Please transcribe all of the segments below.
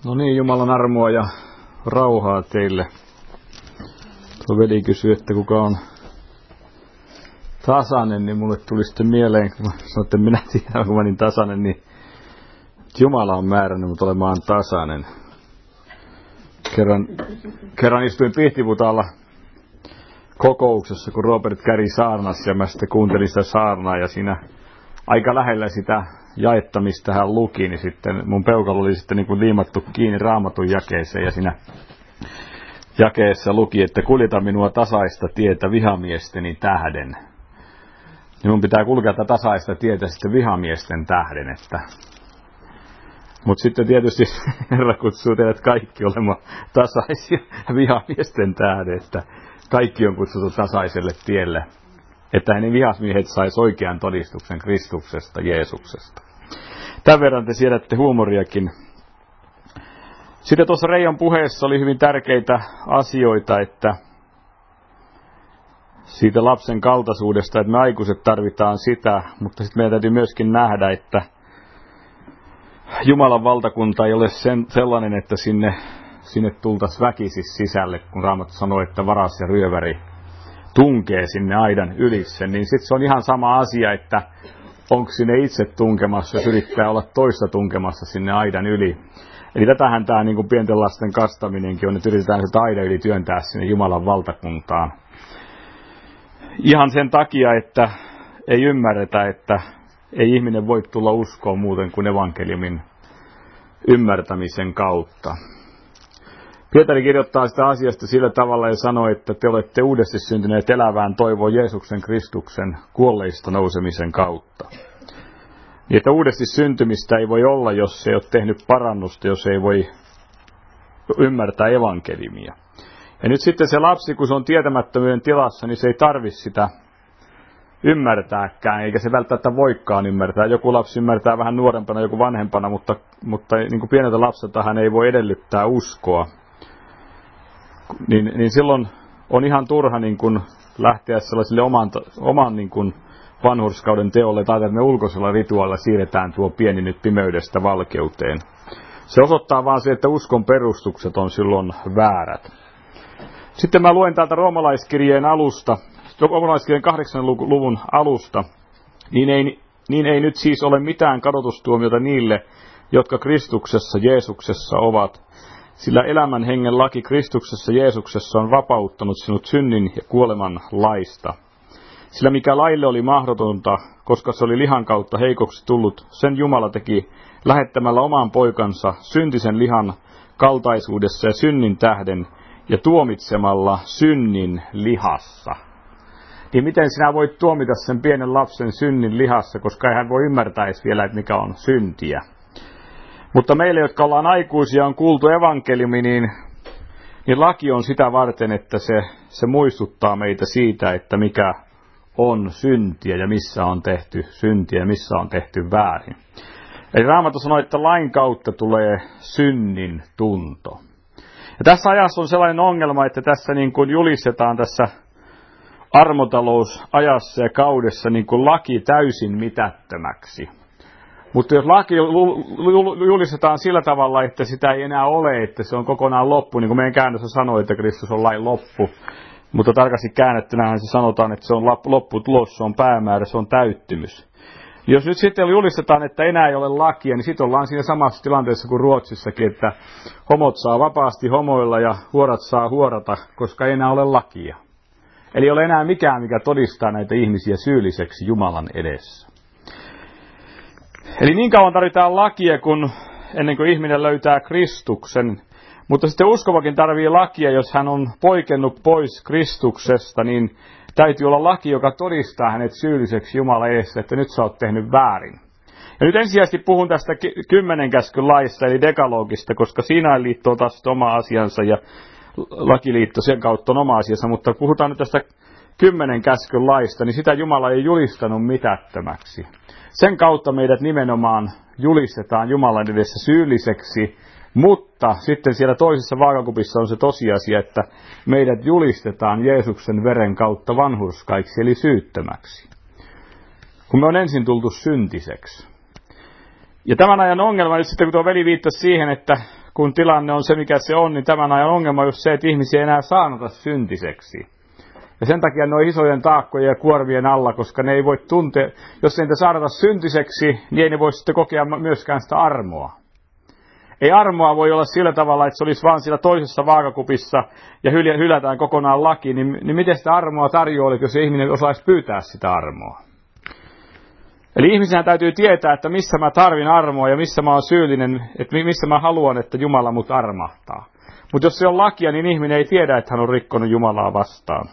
No niin, Jumalan armoa ja rauhaa teille. Tuo veli kysyi, että kuka on tasainen, niin mulle tuli sitten mieleen, kun sanoin, että minä tiedän, kun mä niin tasainen, niin Jumala on määrännyt mut olemaan tasainen. Kerran istuin Pihtiputaalla kokouksessa, kun Robert käri saarnassa, ja mä sitten kuuntelin sitä saarnaa, ja siinä aika lähellä sitä jaetta, mistä hän luki, niin sitten mun peukalo oli sitten niin kuin liimattu kiinni Raamatun jakeeseen, ja siinä jakeessa luki, että kuljeta minua tasaista tietä vihamiesteni tähden. Niin mun pitää kulkea tätä tasaista tietä sitten vihamiesten tähden, että... Mutta sitten tietysti Herra kutsuu teidät kaikki olemaan tasaisia vihamiesten tähden, että kaikki on kutsuttu tasaiselle tielle, että ne vihasmiehet sais oikean todistuksen Kristuksesta, Jeesuksesta. Tämän verran te siedätte huumoriakin. Sitten tuossa Reijon puheessa oli hyvin tärkeitä asioita, että siitä lapsen kaltaisuudesta, että me aikuiset tarvitaan sitä, mutta sitten meidän täytyy myöskin nähdä, että Jumalan valtakunta ei ole sellainen, että sinne tultaisiin väkisis sisälle, kun Raamattu sanoo, että varas ja ryöväri tunkee sinne aidan ylitse, niin sitten se on ihan sama asia, että onko sinne itse tunkemassa, jos yrittää olla toista tunkemassa sinne aidan yli. Eli tätähän tämä niin kuin pienten lasten kastaminenkin on, että yritetään sitä aidan yli työntää sinne Jumalan valtakuntaan. Ihan sen takia, että ei ymmärretä, että ei ihminen voi tulla uskoon muuten kuin evankeliumin ymmärtämisen kautta. Pietari kirjoittaa sitä asiasta sillä tavalla ja sanoo, että te olette uudesti syntyneet elävään toivoon Jeesuksen Kristuksen kuolleista nousemisen kautta. Niin, että uudesti syntymistä ei voi olla, jos ei ole tehnyt parannusta, jos ei voi ymmärtää evankeliumia. Ja nyt sitten se lapsi, kun se on tietämättömyyden tilassa, niin se ei tarvitse sitä ymmärtääkään, eikä se välttämättä voikaan ymmärtää. Joku lapsi ymmärtää vähän nuorempana, joku vanhempana, mutta niin kuin pieneltä lapselta hän ei voi edellyttää uskoa. Niin silloin on ihan turha niin kuin lähteä sellaisille oman niin kuin vanhurskauden teolle, tai että me ulkoisella rituaalilla siirretään tuo pieni nyt pimeydestä valkeuteen. Se osoittaa vaan se, että uskon perustukset on silloin väärät. Sitten mä luen täältä roomalaiskirjeen alusta, roomalaiskirjeen 8. luvun alusta, niin ei nyt siis ole mitään kadotustuomiota niille, jotka Kristuksessa Jeesuksessa ovat. Sillä elämän hengen laki Kristuksessa Jeesuksessa on vapauttanut sinut synnin ja kuoleman laista. Sillä mikä laille oli mahdotonta, koska se oli lihan kautta heikoksi tullut, sen Jumala teki lähettämällä oman poikansa syntisen lihan kaltaisuudessa ja synnin tähden ja tuomitsemalla synnin lihassa. Niin miten sinä voit tuomita sen pienen lapsen synnin lihassa, koska ei hän voi ymmärtää edes vielä, että mikä on syntiä. Mutta meille, jotka ollaan aikuisia, on kuultu evankeliumi, niin laki on sitä varten, että se muistuttaa meitä siitä, että mikä on syntiä ja missä on tehty syntiä ja missä on tehty väärin. Eli Raamattu sanoo, että lain kautta tulee synnin tunto. Ja tässä ajassa on sellainen ongelma, että tässä niin kuin julistetaan tässä armotalousajassa ja kaudessa niin kuin laki täysin mitättömäksi. Mutta jos laki julistetaan sillä tavalla, että sitä ei enää ole, että se on kokonaan loppu, niin kuin meidän käännössä sanoo, että Kristus on lain loppu, mutta tarkasti käännettynähän se sanotaan, että se on lopputulos, se on päämäärä, se on täyttymys. Jos nyt sitten julistetaan, että enää ei ole lakia, niin sitten ollaan siinä samassa tilanteessa kuin Ruotsissakin, että homot saa vapaasti homoilla ja huorat saa huorata, koska ei enää ole lakia. Eli ei ole enää mikään, mikä todistaa näitä ihmisiä syylliseksi Jumalan edessä. Eli niin kauan tarvitaan lakia, ennen kuin ihminen löytää Kristuksen. Mutta sitten uskovakin tarvii lakia, jos hän on poikennut pois Kristuksesta, niin täytyy olla laki, joka todistaa hänet syylliseksi Jumalan edessä, että nyt sä oot tehnyt väärin. Ja nyt ensisijaisesti puhun tästä 10 käskyn laista, eli dekalogista, koska Siinain-liitto on taas oma asiansa ja lakiliitto sen kautta on oma asiansa, mutta puhutaan nyt tästä 10 käskyn laista, niin sitä Jumala ei julistanut mitättömäksi. Sen kautta meidät nimenomaan julistetaan Jumalan edessä syylliseksi, mutta sitten siellä toisessa vaakakupissa on se tosiasia, että meidät julistetaan Jeesuksen veren kautta vanhurskaiksi, eli syyttömäksi. Kun me on ensin tultu syntiseksi. Ja tämän ajan ongelma nyt sitten, kun tuo veli viittasi siihen, että kun tilanne on se, mikä se on, niin tämän ajan ongelma on just se, että ihmisiä ei enää saanota syntiseksi. Ja sen takia ne on isojen taakkojen ja kuormien alla, koska ne ei voi tuntea, jos ei niitä saadota syntiseksi, niin ei ne voi sitten kokea myöskään sitä armoa. Ei armoa voi olla sillä tavalla, että se olisi vaan siellä toisessa vaakakupissa ja hylätään kokonaan laki, niin miten sitä armoa tarjoaa, jos ihminen osaisi pyytää sitä armoa? Eli ihmisenä täytyy tietää, että missä mä tarvin armoa ja missä mä oon syyllinen, että missä mä haluan, että Jumala mut armahtaa. Mutta jos se on lakia, niin ihminen ei tiedä, että hän on rikkonut Jumalaa vastaan.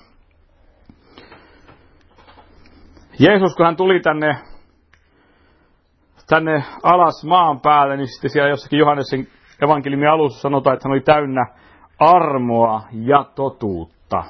Jeesus, kun hän tuli tänne alas maan päälle, niin sitten siellä jossakin Johanneksen evankeliumin alussa sanotaan, että hän oli täynnä armoa ja totuutta.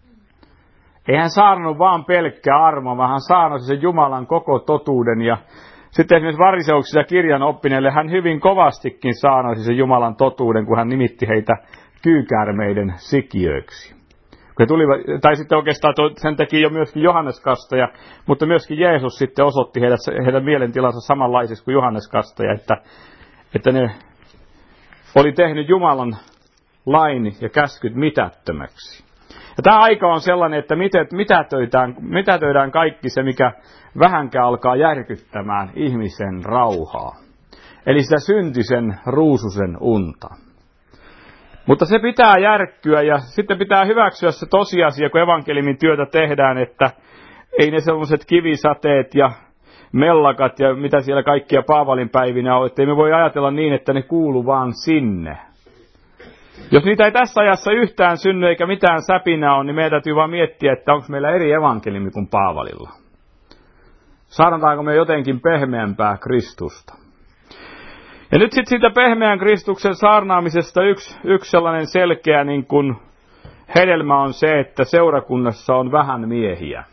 Ei hän saanut vaan pelkkää armoa, vaan hän saanut sen Jumalan koko totuuden. Ja sitten esimerkiksi variseuksissa ja kirjan oppineille hän hyvin kovastikin saanut sen Jumalan totuuden, kun hän nimitti heitä kyykäärmeiden sikiöiksi. Tai sitten oikeastaan sen teki jo myöskin Johannes Kastaja, mutta myöskin Jeesus sitten osoitti heidän mielentilansa samanlaisiksi kuin Johannes Kastaja, että ne oli tehnyt Jumalan lain ja käskyt mitättömäksi. Ja tämä aika on sellainen, että mitätöidään kaikki se, mikä vähänkään alkaa järkyttämään ihmisen rauhaa. Eli sitä syntisen ruususen unta. Mutta se pitää järkkyä ja sitten pitää hyväksyä se tosiasia, kun evankeliumin työtä tehdään, että ei ne sellaiset kivisateet ja mellakat ja mitä siellä kaikkia Paavalin päivinä on, että ei me voi ajatella niin, että ne kuuluu vaan sinne. Jos niitä ei tässä ajassa yhtään synny eikä mitään säpinä on, niin meidän täytyy vaan miettiä, että onko meillä eri evankeliumi kuin Paavalilla. Saadaanko me jotenkin pehmeämpää Kristusta? Ja nyt sitten siitä pehmeän Kristuksen saarnaamisesta yksi sellainen selkeä niin kuin hedelmä on se, että seurakunnassa on vähän miehiä.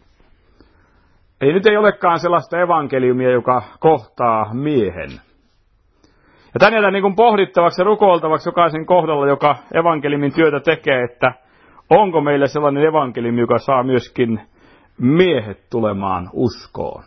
Eli nyt ei olekaan sellaista evankeliumia, joka kohtaa miehen. Ja tän jätän niin kuin pohdittavaksi ja rukoiltavaksi jokaisen kohdalla, joka evankeliumin työtä tekee, että onko meillä sellainen evankeliumi, joka saa myöskin miehet tulemaan uskoon.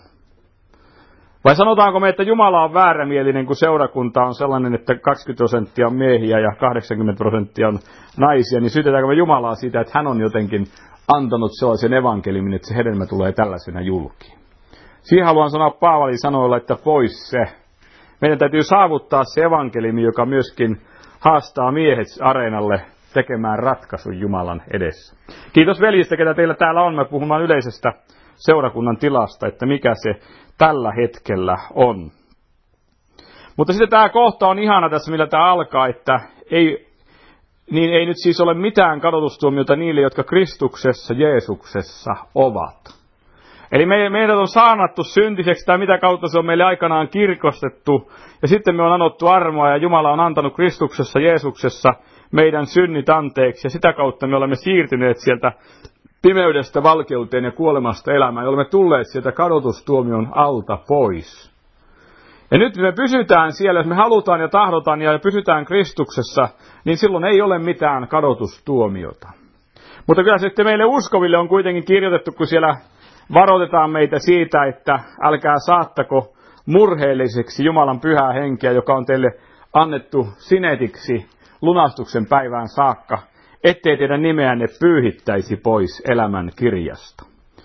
Vai sanotaanko me, että Jumala on väärämielinen, kun seurakunta on sellainen, että 20% on miehiä ja 80% on naisia, niin syytetäänkö me Jumalaa siitä, että hän on jotenkin antanut sellaisen evankeliumin, että se hedelmä tulee tällaisena julkiin. Siihen haluan sanoa Paavalin sanoilla, että pois se. Meidän täytyy saavuttaa se evankeliumi, joka myöskin haastaa miehet areenalle tekemään ratkaisun Jumalan edessä. Kiitos veljistä, ketä teillä täällä on. Mä puhumaan yleisestä seurakunnan tilasta, että mikä se tällä hetkellä on. Mutta sitten tämä kohta on ihana tässä, millä tämä alkaa, että ei nyt siis ole mitään kadotustuomiota niille, jotka Kristuksessa, Jeesuksessa ovat. Eli meidät on saanattu syntiseksi, tai mitä kautta se on meille aikanaan kirkostettu, ja sitten me on anottu armoa, ja Jumala on antanut Kristuksessa, Jeesuksessa meidän synnit anteeksi, ja sitä kautta me olemme siirtyneet sieltä pimeydestä valkeuteen ja kuolemasta elämään, ja olemme tulleet sieltä kadotustuomion alta pois. Ja nyt me pysytään siellä, jos me halutaan ja tahdotaan ja pysytään Kristuksessa, niin silloin ei ole mitään kadotustuomiota. Mutta kyllä sitten meille uskoville on kuitenkin kirjoitettu, kun siellä varoitetaan meitä siitä, että älkää saattako murheelliseksi Jumalan pyhää henkeä, joka on teille annettu sinetiksi lunastuksen päivään saakka, ettei teidän nimeänne pyyhittäisi pois elämän kirjasta.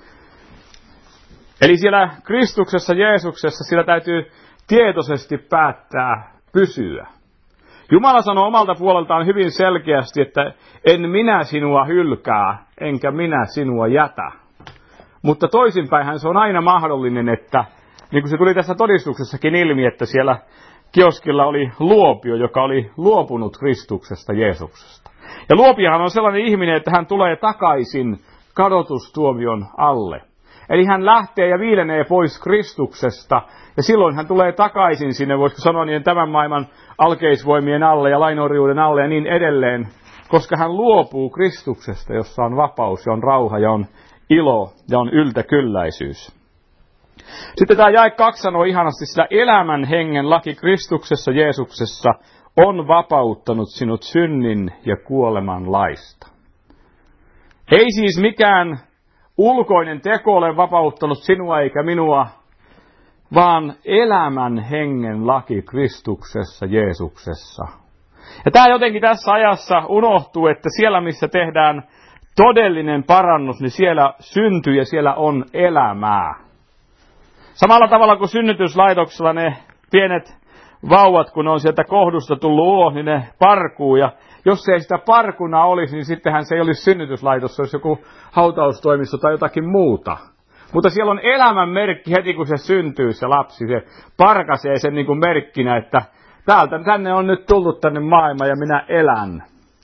Eli siellä Kristuksessa, Jeesuksessa, sillä täytyy tietoisesti päättää pysyä. Jumala sanoo omalta puoleltaan hyvin selkeästi, että en minä sinua hylkää, enkä minä sinua jätä. Mutta toisinpäinhän se on aina mahdollinen, että niin kuin se tuli tässä todistuksessakin ilmi, että siellä kioskilla oli luopio, joka oli luopunut Kristuksesta, Jeesuksesta. Ja luopiahan on sellainen ihminen, että hän tulee takaisin kadotustuomion alle. Eli hän lähtee ja viilenee pois Kristuksesta, ja silloin hän tulee takaisin sinne, voisiko sanoa niin, tämän maailman alkeisvoimien alle ja lainoriuden alle ja niin edelleen, koska hän luopuu Kristuksesta, jossa on vapaus ja on rauha ja on ilo ja on yltäkylläisyys. Sitten tämä jae 2 sanoo ihanasti, sillä elämän hengen laki Kristuksessa Jeesuksessa on vapauttanut sinut synnin ja kuoleman laista. Ei siis mikään ulkoinen teko ole vapauttanut sinua eikä minua, vaan elämän hengen laki Kristuksessa Jeesuksessa. Ja tämä jotenkin tässä ajassa unohtuu, että siellä missä tehdään todellinen parannus, niin siellä syntyy ja siellä on elämää. Samalla tavalla kuin synnytyslaitoksella ne pienet vauvat, kun on sieltä kohdusta tullut ulos, niin ne parkuu. Ja jos ei sitä parkuna olisi, niin sittenhän se ei olisi synnytyslaitos, se olisi joku hautaustoimisto tai jotakin muuta. Mutta siellä on elämän merkki heti, kun se syntyy, se lapsi. Se parkasee sen niin kuin merkkinä, että tänne on nyt tullut tänne maailmaan ja minä elän.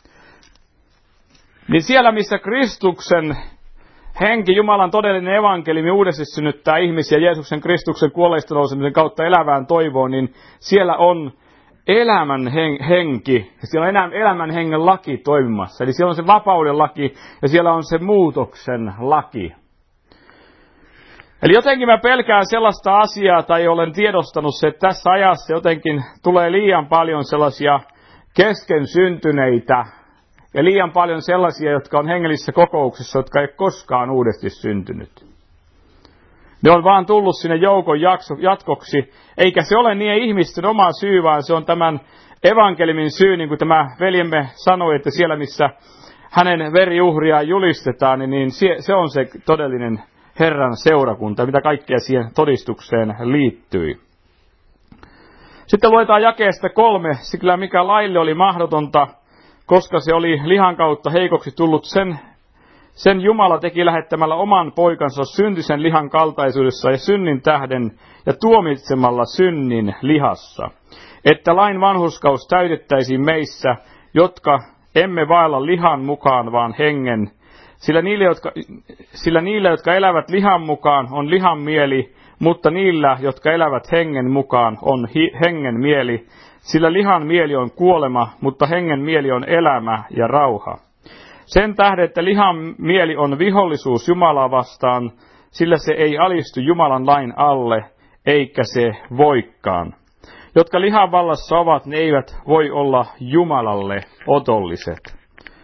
Niin siellä, missä Kristuksen henki, Jumalan todellinen evankeliumi uudesti synnyttää ihmisiä Jeesuksen Kristuksen kuolleista nousemisen kautta elävään toivoon, niin siellä on elämän henki, ja siellä on elämän hengen laki toimimassa. Eli siellä on se vapauden laki, ja siellä on se muutoksen laki. Eli jotenkin mä pelkään sellaista asiaa, tai olen tiedostanut se, että tässä ajassa jotenkin tulee liian paljon sellaisia kesken syntyneitä, ja liian paljon sellaisia, jotka on hengellisissä kokouksissa, jotka ei koskaan uudesti syntynyt. Ne on vaan tullut sinne joukon jatkoksi, eikä se ole niiden ihmisten oma syy, vaan se on tämän evankeliumin syy, niin kuin tämä veljemme sanoi, että siellä missä hänen veriuhriaan julistetaan, niin se on se todellinen Herran seurakunta, mitä kaikkea siihen todistukseen liittyi. Sitten luetaan jakeesta 3, sillä mikä laille oli mahdotonta, koska se oli lihan kautta heikoksi tullut, sen Jumala teki lähettämällä oman poikansa syntisen lihan kaltaisuudessa ja synnin tähden ja tuomitsemalla synnin lihassa, että lain vanhurskaus täytettäisiin meissä, jotka emme vaella lihan mukaan, vaan hengen. Sillä niille, jotka elävät lihan mukaan, on lihan mieli, mutta niillä, jotka elävät hengen mukaan, on hengen mieli. Sillä lihan mieli on kuolema, mutta hengen mieli on elämä ja rauha. Sen tähden, että lihan mieli on vihollisuus Jumalaa vastaan, sillä se ei alistu Jumalan lain alle, eikä se voikaan. Jotka lihan vallassa ovat, ne eivät voi olla Jumalalle otolliset.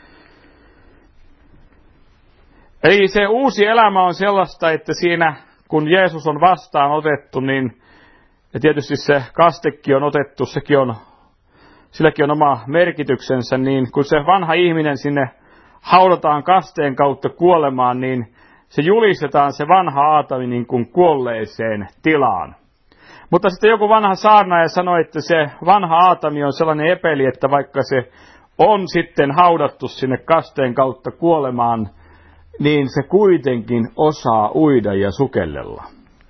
Eli se uusi elämä on sellaista, että siinä kun Jeesus on vastaan otettu, niin ja tietysti se kastekin on otettu, silläkin on oma merkityksensä, niin kun se vanha ihminen sinne haudataan kasteen kautta kuolemaan, niin se julistetaan se vanha Aatami niin kuin kuolleeseen tilaan. Mutta sitten joku vanha saarnaaja sanoi, että se vanha Aatami on sellainen epeli, että vaikka se on sitten haudattu sinne kasteen kautta kuolemaan, niin se kuitenkin osaa uida ja sukellella.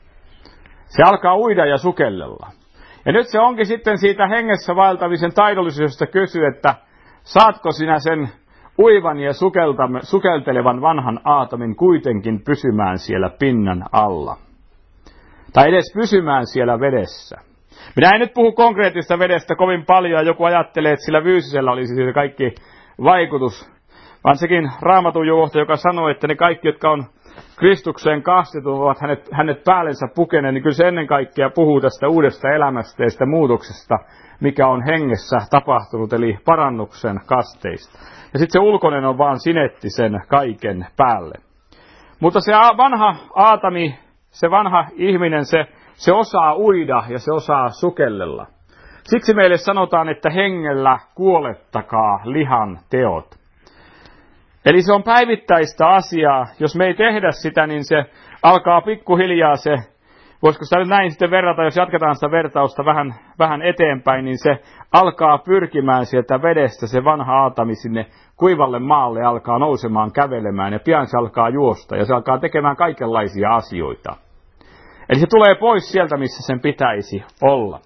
Se alkaa uida ja sukellella. Ja nyt se onkin sitten siitä hengessä vaeltamisen taidollisuudesta kysyä, että saatko sinä sen uivan ja sukeltelevan vanhan Aatamin kuitenkin pysymään siellä pinnan alla. Tai edes pysymään siellä vedessä. Minä en nyt puhu konkreettista vedestä kovin paljon, joku ajattelee, että sillä fyysisellä olisi siitä kaikki vaikutus. Vaan sekin Raamatun johto, joka sanoo, että ne kaikki, jotka on Kristukseen kastetut, ovat hänet päällensä pukeneet, niin kyllä se ennen kaikkea puhuu tästä uudesta elämästä ja sitä muutoksesta, mikä on hengessä tapahtunut, eli parannuksen kasteista. Ja sitten se ulkoinen on vaan sinetti sen kaiken päälle. Mutta se vanha Aatami, se vanha ihminen, se osaa uida ja se osaa sukellella. Siksi meille sanotaan, että hengellä kuolettakaa lihan teot. Eli se on päivittäistä asiaa. Jos me ei tehdä sitä, niin se alkaa pikkuhiljaa se, voisiko sitä nyt näin sitten verrata, jos jatketaan sitä vertausta vähän eteenpäin, niin se alkaa pyrkimään sieltä vedestä, se vanha Aatami sinne kuivalle maalle alkaa nousemaan, kävelemään ja pian se alkaa juosta ja se alkaa tekemään kaikenlaisia asioita. Eli se tulee pois sieltä, missä sen pitäisi olla.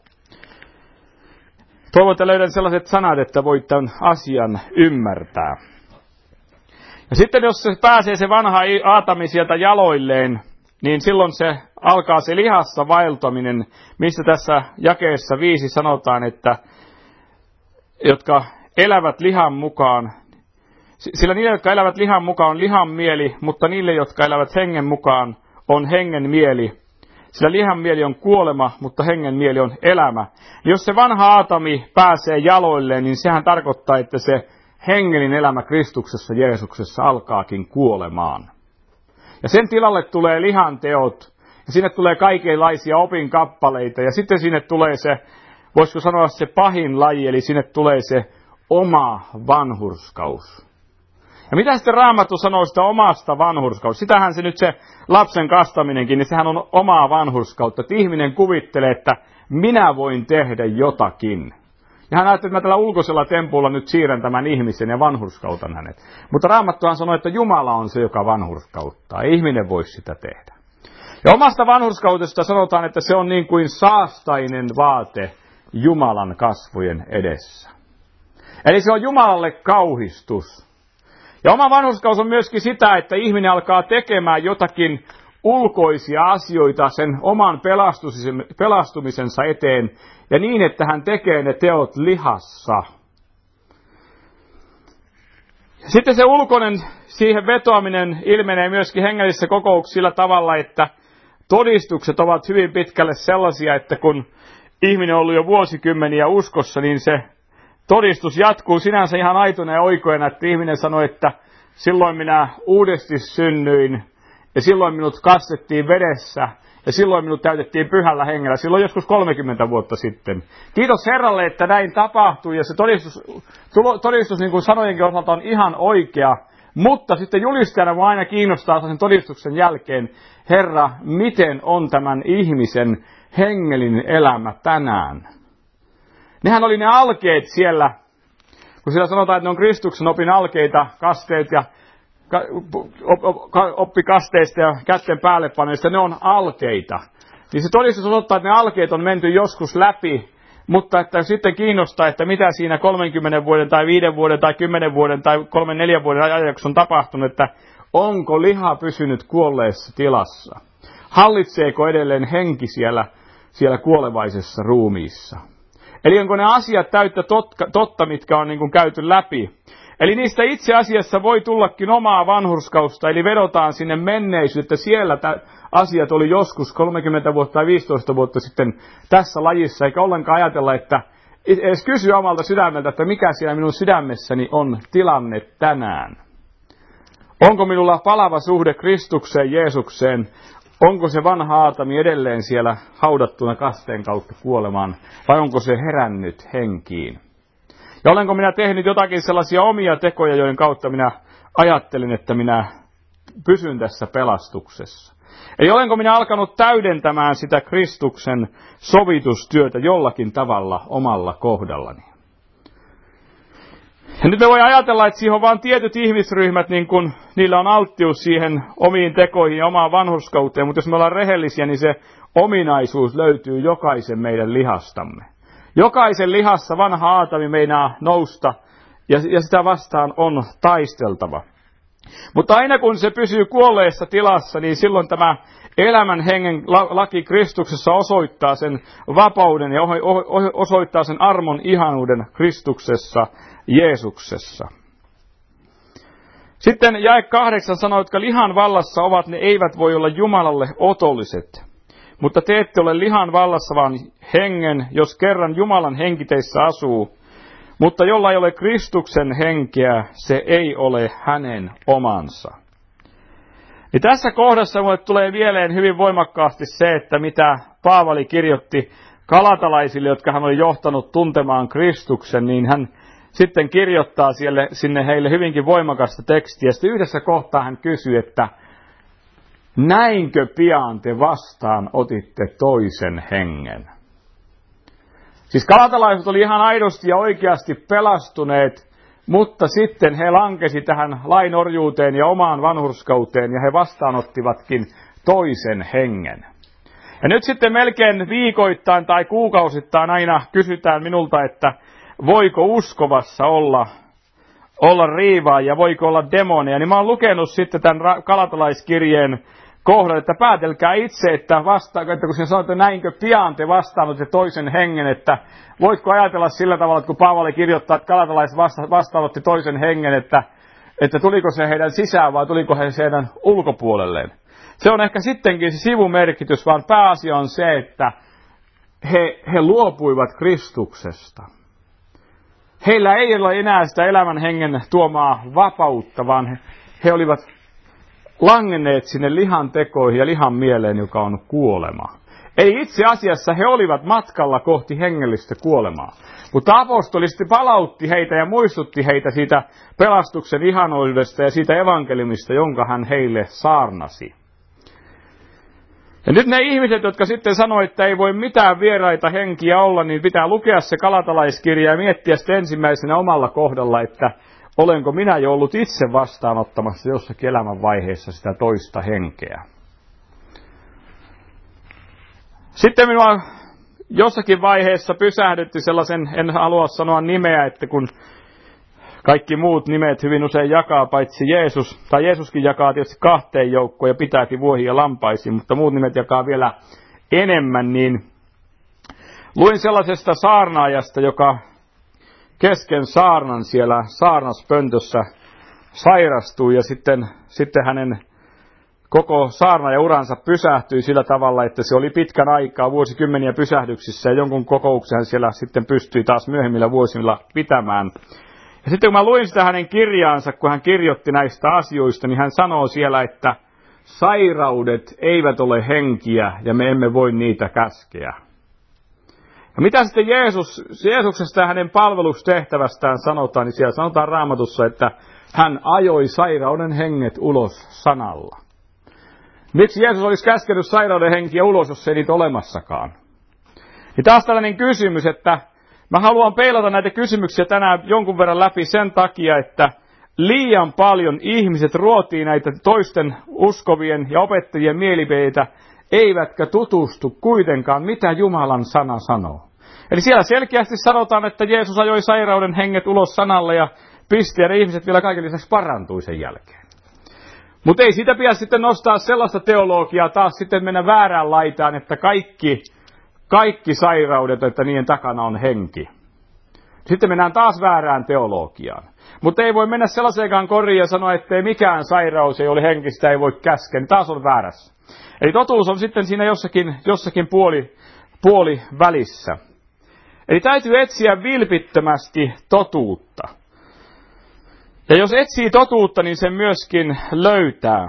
Toivon, että löydän sellaiset sanat, että voit tämän asian ymmärtää. Ja sitten jos se pääsee se vanha Aatami sieltä jaloilleen, niin silloin se alkaa se lihassa vaeltaminen, missä tässä jakeessa 5 sanotaan, että jotka elävät lihan mukaan, sillä niille, jotka elävät lihan mukaan, on lihan mieli, mutta niille, jotka elävät hengen mukaan, on hengen mieli. Sillä lihan mieli on kuolema, mutta hengen mieli on elämä. Ja jos se vanha Aatami pääsee jaloilleen, niin sehän tarkoittaa, että se hengellinen elämä Kristuksessa, Jeesuksessa alkaakin kuolemaan. Ja sen tilalle tulee lihan teot, ja sinne tulee kaikenlaisia opinkappaleita, ja sitten sinne tulee se, voisiko sanoa se pahin laji, eli sinne tulee se oma vanhurskaus. Ja mitä sitten Raamattu sanoo sitä omasta vanhurskaudesta? Sitähän se nyt se lapsen kastaminenkin, niin sehän on omaa vanhurskautta. Että ihminen kuvittelee, että minä voin tehdä jotakin. Ja hän ajattelee, että mä tällä ulkoisella tempulla nyt siirrän tämän ihmisen ja vanhurskautan hänet. Mutta Raamattuhan sanoo, että Jumala on se, joka vanhurskauttaa. Ei ihminen voi sitä tehdä. Ja omasta vanhurskaudesta sanotaan, että se on niin kuin saastainen vaate Jumalan kasvojen edessä. Eli se on Jumalalle kauhistus. Ja oma vanhurskaus on myöskin sitä, että ihminen alkaa tekemään jotakin ulkoisia asioita sen oman pelastumisensa eteen, ja niin, että hän tekee ne teot lihassa. Sitten se ulkoinen siihen vetoaminen ilmenee myöskin hengellisissä kokouksissa sillä tavalla, että todistukset ovat hyvin pitkälle sellaisia, että kun ihminen on ollut jo vuosikymmeniä uskossa, niin se todistus jatkuu sinänsä ihan aitona ja oikoina, että ihminen sanoi, että silloin minä uudesti synnyin, ja silloin minut kastettiin vedessä, ja silloin minut täytettiin pyhällä hengellä, silloin joskus 30 vuotta sitten. Kiitos Herralle, että näin tapahtui, ja se todistus niin kuin sanojenkin osalta on ihan oikea, mutta sitten julistajana minua aina kiinnostaa sen todistuksen jälkeen, Herra, miten on tämän ihmisen hengellinen elämä tänään? Nehän oli ne alkeet siellä, kun siellä sanotaan, että ne on Kristuksen opin alkeita, kasteet ja oppikasteista ja kätten päällepaneista, ne on alkeita. Niin se todistus osoittaa, että ne alkeet on menty joskus läpi, mutta että sitten kiinnostaa, että mitä siinä 30 vuoden tai 5 vuoden tai 10 vuoden tai 3-4 vuoden ajaksi on tapahtunut, että onko liha pysynyt kuolleessa tilassa? Hallitseeko edelleen henki siellä kuolevaisessa ruumiissa? Eli onko ne asiat täyttä totta, mitkä on niin kuin käyty läpi? Eli niistä itse asiassa voi tullakin omaa vanhurskausta, eli vedotaan sinne menneisyyteen, että siellä asiat oli joskus 30 vuotta tai 15 vuotta sitten tässä lajissa, eikä ollenkaan ajatella, että edes kysyä omalta sydämeltä, että mikä siellä minun sydämessäni on tilanne tänään. Onko minulla palava suhde Kristukseen, Jeesukseen? Onko se vanha Aatami edelleen siellä haudattuna kasteen kautta kuolemaan, vai onko se herännyt henkiin? Ja olenko minä tehnyt jotakin sellaisia omia tekoja, joiden kautta minä ajattelin, että minä pysyn tässä pelastuksessa? Eli olenko minä alkanut täydentämään sitä Kristuksen sovitustyötä jollakin tavalla omalla kohdallani? Ja nyt me voi ajatella, että siihen on vain tietyt ihmisryhmät, niin kun niillä on alttius siihen omiin tekoihin ja omaan vanhurskauteen, mutta jos me ollaan rehellisiä, niin se ominaisuus löytyy jokaisen meidän lihastamme. Jokaisen lihassa vanha Aatami meinaa nousta, ja sitä vastaan on taisteltava. Mutta aina kun se pysyy kuolleessa tilassa, niin silloin tämä elämän hengen laki Kristuksessa osoittaa sen vapauden ja osoittaa sen armon ihanuuden Kristuksessa, Jeesuksessa. Sitten jae 8 sanoo, jotka lihan vallassa ovat, ne eivät voi olla Jumalalle otolliset. Mutta te ette ole lihan vallassa, vaan hengen, jos kerran Jumalan henki teissä asuu. Mutta jolla ei ole Kristuksen henkeä, se ei ole hänen omansa. Ja tässä kohdassa minulle tulee mieleen hyvin voimakkaasti se, että mitä Paavali kirjoitti galatalaisille, jotka hän oli johtanut tuntemaan Kristuksen, niin hän sitten kirjoittaa sinne heille hyvinkin voimakasta tekstiä. Sitten yhdessä kohtaa hän kysyy, että näinkö pian te vastaan otitte toisen hengen? Siis galatalaiset oli ihan aidosti ja oikeasti pelastuneet, mutta sitten he lankesi tähän lainorjuuteen ja omaan vanhurskauteen ja he vastaanottivatkin toisen hengen. Ja nyt sitten melkein viikoittain tai kuukausittain aina kysytään minulta, että voiko uskovassa olla riivaa ja voiko olla demonia. Niin mä oon lukenut sitten tämän galatalaiskirjeen kohdan, että päätelkää itse, että kun sinä sanoit, että näinkö pian te vastaanotte toisen hengen, että voitko ajatella sillä tavalla, että kun Paavali kirjoittaa, että galatalaiset vastaanotti toisen hengen, että tuliko se heidän sisään vai tuliko he heidän ulkopuolelleen. Se on ehkä sittenkin se sivumerkitys, vaan pääasia on se, että he luopuivat Kristuksesta. Heillä ei ole enää sitä elämän hengen tuomaa vapautta, vaan he olivat langenneet sinne lihan tekoihin ja lihan mieleen, joka on kuolema. Ei itse asiassa he olivat matkalla kohti hengellistä kuolemaa. Mutta apostoli sitten palautti heitä ja muistutti heitä siitä pelastuksen ihanoudesta ja siitä evankeliumista, jonka hän heille saarnasi. Ja nyt ne ihmiset, jotka sitten sanoi, että ei voi mitään vieraita henkiä olla, niin pitää lukea se Galatalaiskirja ja miettiä sitten ensimmäisenä omalla kohdalla, että olenko minä jo ollut itse vastaanottamassa jossakin elämänvaiheessa sitä toista henkeä. Sitten minua jossakin vaiheessa pysähdytti sellaisen, en halua sanoa nimeä, että kun kaikki muut nimet hyvin usein jakaa, paitsi Jeesus, tai Jeesuskin jakaa tietysti kahteen joukkoon ja pitääkin vuohiin ja lampaisiin, mutta muut nimet jakaa vielä enemmän, niin luin sellaisesta saarnaajasta, joka kesken saarnan siellä saarnaspöntössä sairastui ja sitten hänen koko saarnaajauransa pysähtyi sillä tavalla, että se oli pitkän aikaa, vuosikymmeniä pysähdyksissä ja jonkun kokouksen hän siellä sitten pystyi taas myöhemmillä vuosilla pitämään. Ja sitten kun mä luin sitä hänen kirjaansa, kun hän kirjoitti näistä asioista, niin hän sanoo siellä, että sairaudet eivät ole henkiä ja me emme voi niitä käskeä. Ja mitä sitten Jeesuksesta ja hänen palvelustehtävästään sanotaan, niin siellä sanotaan Raamatussa, että hän ajoi sairauden henget ulos sanalla. Miksi Jeesus olisi käskenyt sairauden henkiä ulos, jos ei niitä olemassakaan? Niin taas tällainen kysymys, että mä haluan peilata näitä kysymyksiä tänään jonkun verran läpi sen takia, että liian paljon ihmiset ruotii näitä toisten uskovien ja opettajien mielipiteitä, eivätkä tutustu kuitenkaan, mitä Jumalan sana sanoo. Eli siellä selkeästi sanotaan, että Jeesus ajoi sairauden henget ulos sanalle ja pisti, ja ne ihmiset vielä kaiken lisäksi parantui sen jälkeen. Mutta ei siitä pidä sitten nostaa sellaista teologiaa taas sitten mennä väärään laitaan, että kaikki sairaudet, että niiden takana on henki. Sitten mennään taas väärään teologiaan. Mutta ei voi mennä sellaiseenkaan koriin ja sanoa, että ei mikään sairaus ei ole henkistä, ei voi käskeä, niin taas on väärässä. Eli totuus on sitten siinä jossakin puoli välissä. Eli täytyy etsiä vilpittömästi totuutta. Ja jos etsii totuutta, niin sen myöskin löytää.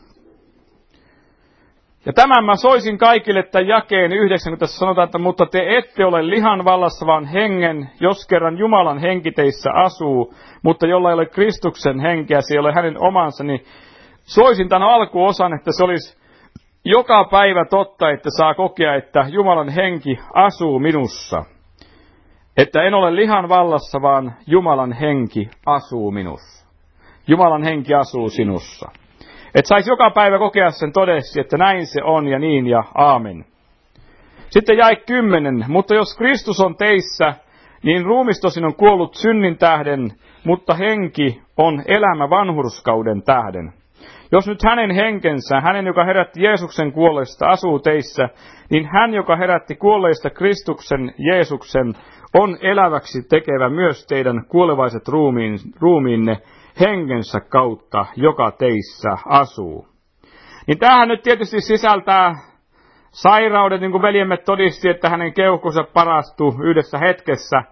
Ja tämän mä soisin kaikille tämän jakeen 9, kun tässä sanotaan, että mutta te ette ole lihan vallassa, vaan hengen, jos kerran Jumalan henki teissä asuu, mutta jolla ei ole Kristuksen henkeä, se ei ole hänen omansa, niin soisin tämän alkuosan, että se olisi joka päivä totta, että saa kokea, että Jumalan henki asuu minussa. Että en ole lihan vallassa, vaan Jumalan henki asuu minussa. Jumalan henki asuu sinussa. Että saisi joka päivä kokea sen todessi, että näin se on ja niin ja aamen. Sitten jae 10. Mutta jos Kristus on teissä, niin ruumis tosin on kuollut synnin tähden, mutta henki on elämä vanhurskauden tähden. Jos nyt hänen henkensä, hänen joka herätti Jeesuksen kuolleista, asuu teissä, niin hän, joka herätti kuolleista Kristuksen Jeesuksen, on eläväksi tekevä myös teidän kuolevaiset ruumiinne henkensä kautta, joka teissä asuu. Niin tämähän nyt tietysti sisältää sairaudet, niin kuin veljemme todisti, että hänen keuhkonsa parastui yhdessä hetkessä.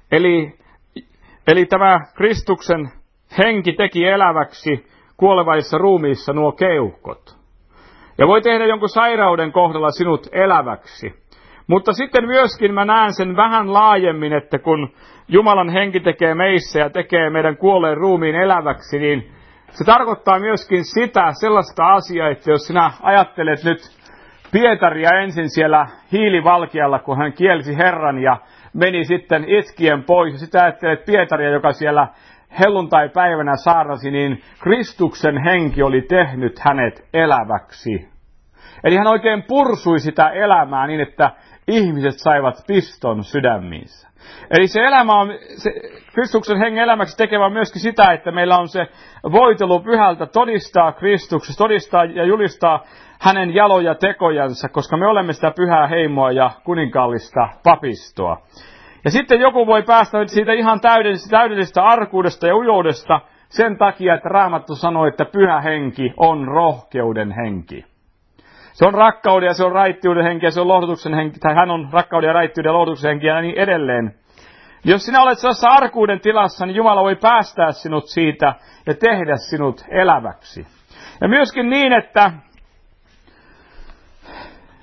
Eli tämä Kristuksen henki teki eläväksi kuolevaisissa ruumiissa nuo keuhkot. Ja voi tehdä jonkun sairauden kohdalla sinut eläväksi. Mutta sitten myöskin mä näen sen vähän laajemmin, että kun Jumalan henki tekee meissä ja tekee meidän kuolleen ruumiin eläväksi, niin se tarkoittaa myöskin sitä sellaista asiaa, että jos sinä ajattelet nyt Pietaria ensin siellä hiilivalkealla, kun hän kielsi Herran ja meni sitten itkien pois, ja sitä ajattelet Pietaria, joka siellä helluntai-päivänä saarnasi, niin Kristuksen henki oli tehnyt hänet eläväksi. Eli hän oikein pursui sitä elämää niin, että ihmiset saivat piston sydämiinsä. Eli se elämä on, Kristuksen hengen elämäksi tekevä myöskin sitä, että meillä on se voitelu pyhältä todistaa Kristuksesta, todistaa ja julistaa hänen jaloja tekojansa, koska me olemme sitä pyhää heimoa ja kuninkaallista papistoa. Ja sitten joku voi päästä siitä ihan täydellisestä arkuudesta ja ujoudesta sen takia, että Raamattu sanoo, että pyhä henki on rohkeuden henki. Se on rakkauden ja se on raittiuden henki ja se on lohdutuksen henki, tai hän on rakkauden ja raittiuden ja lohdutuksen henki ja niin edelleen. Jos sinä olet sellaisessa arkuuden tilassa, niin Jumala voi päästää sinut siitä ja tehdä sinut eläväksi. Ja myöskin niin, että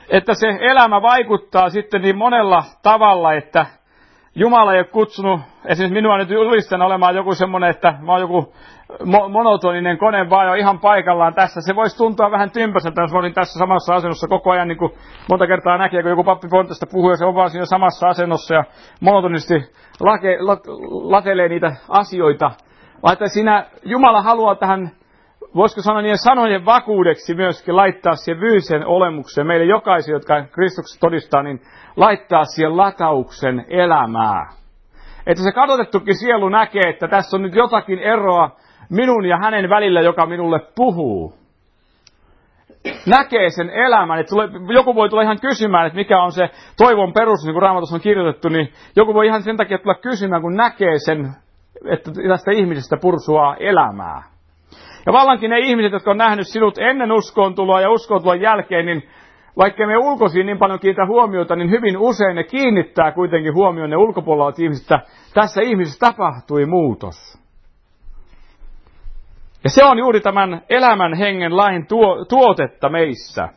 että se elämä vaikuttaa sitten niin monella tavalla, että Jumala ei ole kutsunut esimerkiksi minua nyt ylistänä olemaan joku semmoinen, että mä oon joku monotoninen kone vaan jo ihan paikallaan tässä. Se voisi tuntua vähän tympäseltä, jos mä olin tässä samassa asennossa koko ajan, niin kuin monta kertaa näkee, kun joku pappi Pontesta puhuu, ja se on vaan siinä samassa asennossa ja monotonisesti latelee niitä asioita. Vaan että siinä Jumala haluaa tähän, voisiko sanoa niiden sanojen vakuudeksi myöskin laittaa siihen fyysisen olemukseen, meille jokaisen, jotka Kristuksessa todistaa, niin laittaa siihen latauksen elämää. Että se kadotettukin sielu näkee, että tässä on nyt jotakin eroa minun ja hänen välillä, joka minulle puhuu. Näkee sen elämän. Että joku voi tulla ihan kysymään, että mikä on se toivon perus, niin kuin Raamatussa on kirjoitettu, niin joku voi ihan sen takia tulla kysymään, kun näkee sen, että tästä ihmisestä pursuaa elämää. Ja vallankin ne ihmiset, jotka on nähnyt sinut ennen uskoontuloa ja uskoontulon jälkeen, niin vaikka me ulkoisiin niin paljon kiinnitä huomiota, niin hyvin usein ne kiinnittää kuitenkin huomioon ne ulkopuolella olevat ihmiset, että tässä ihmisessä tapahtui muutos. Ja se on juuri tämän elämän hengen lain tuotetta meissä.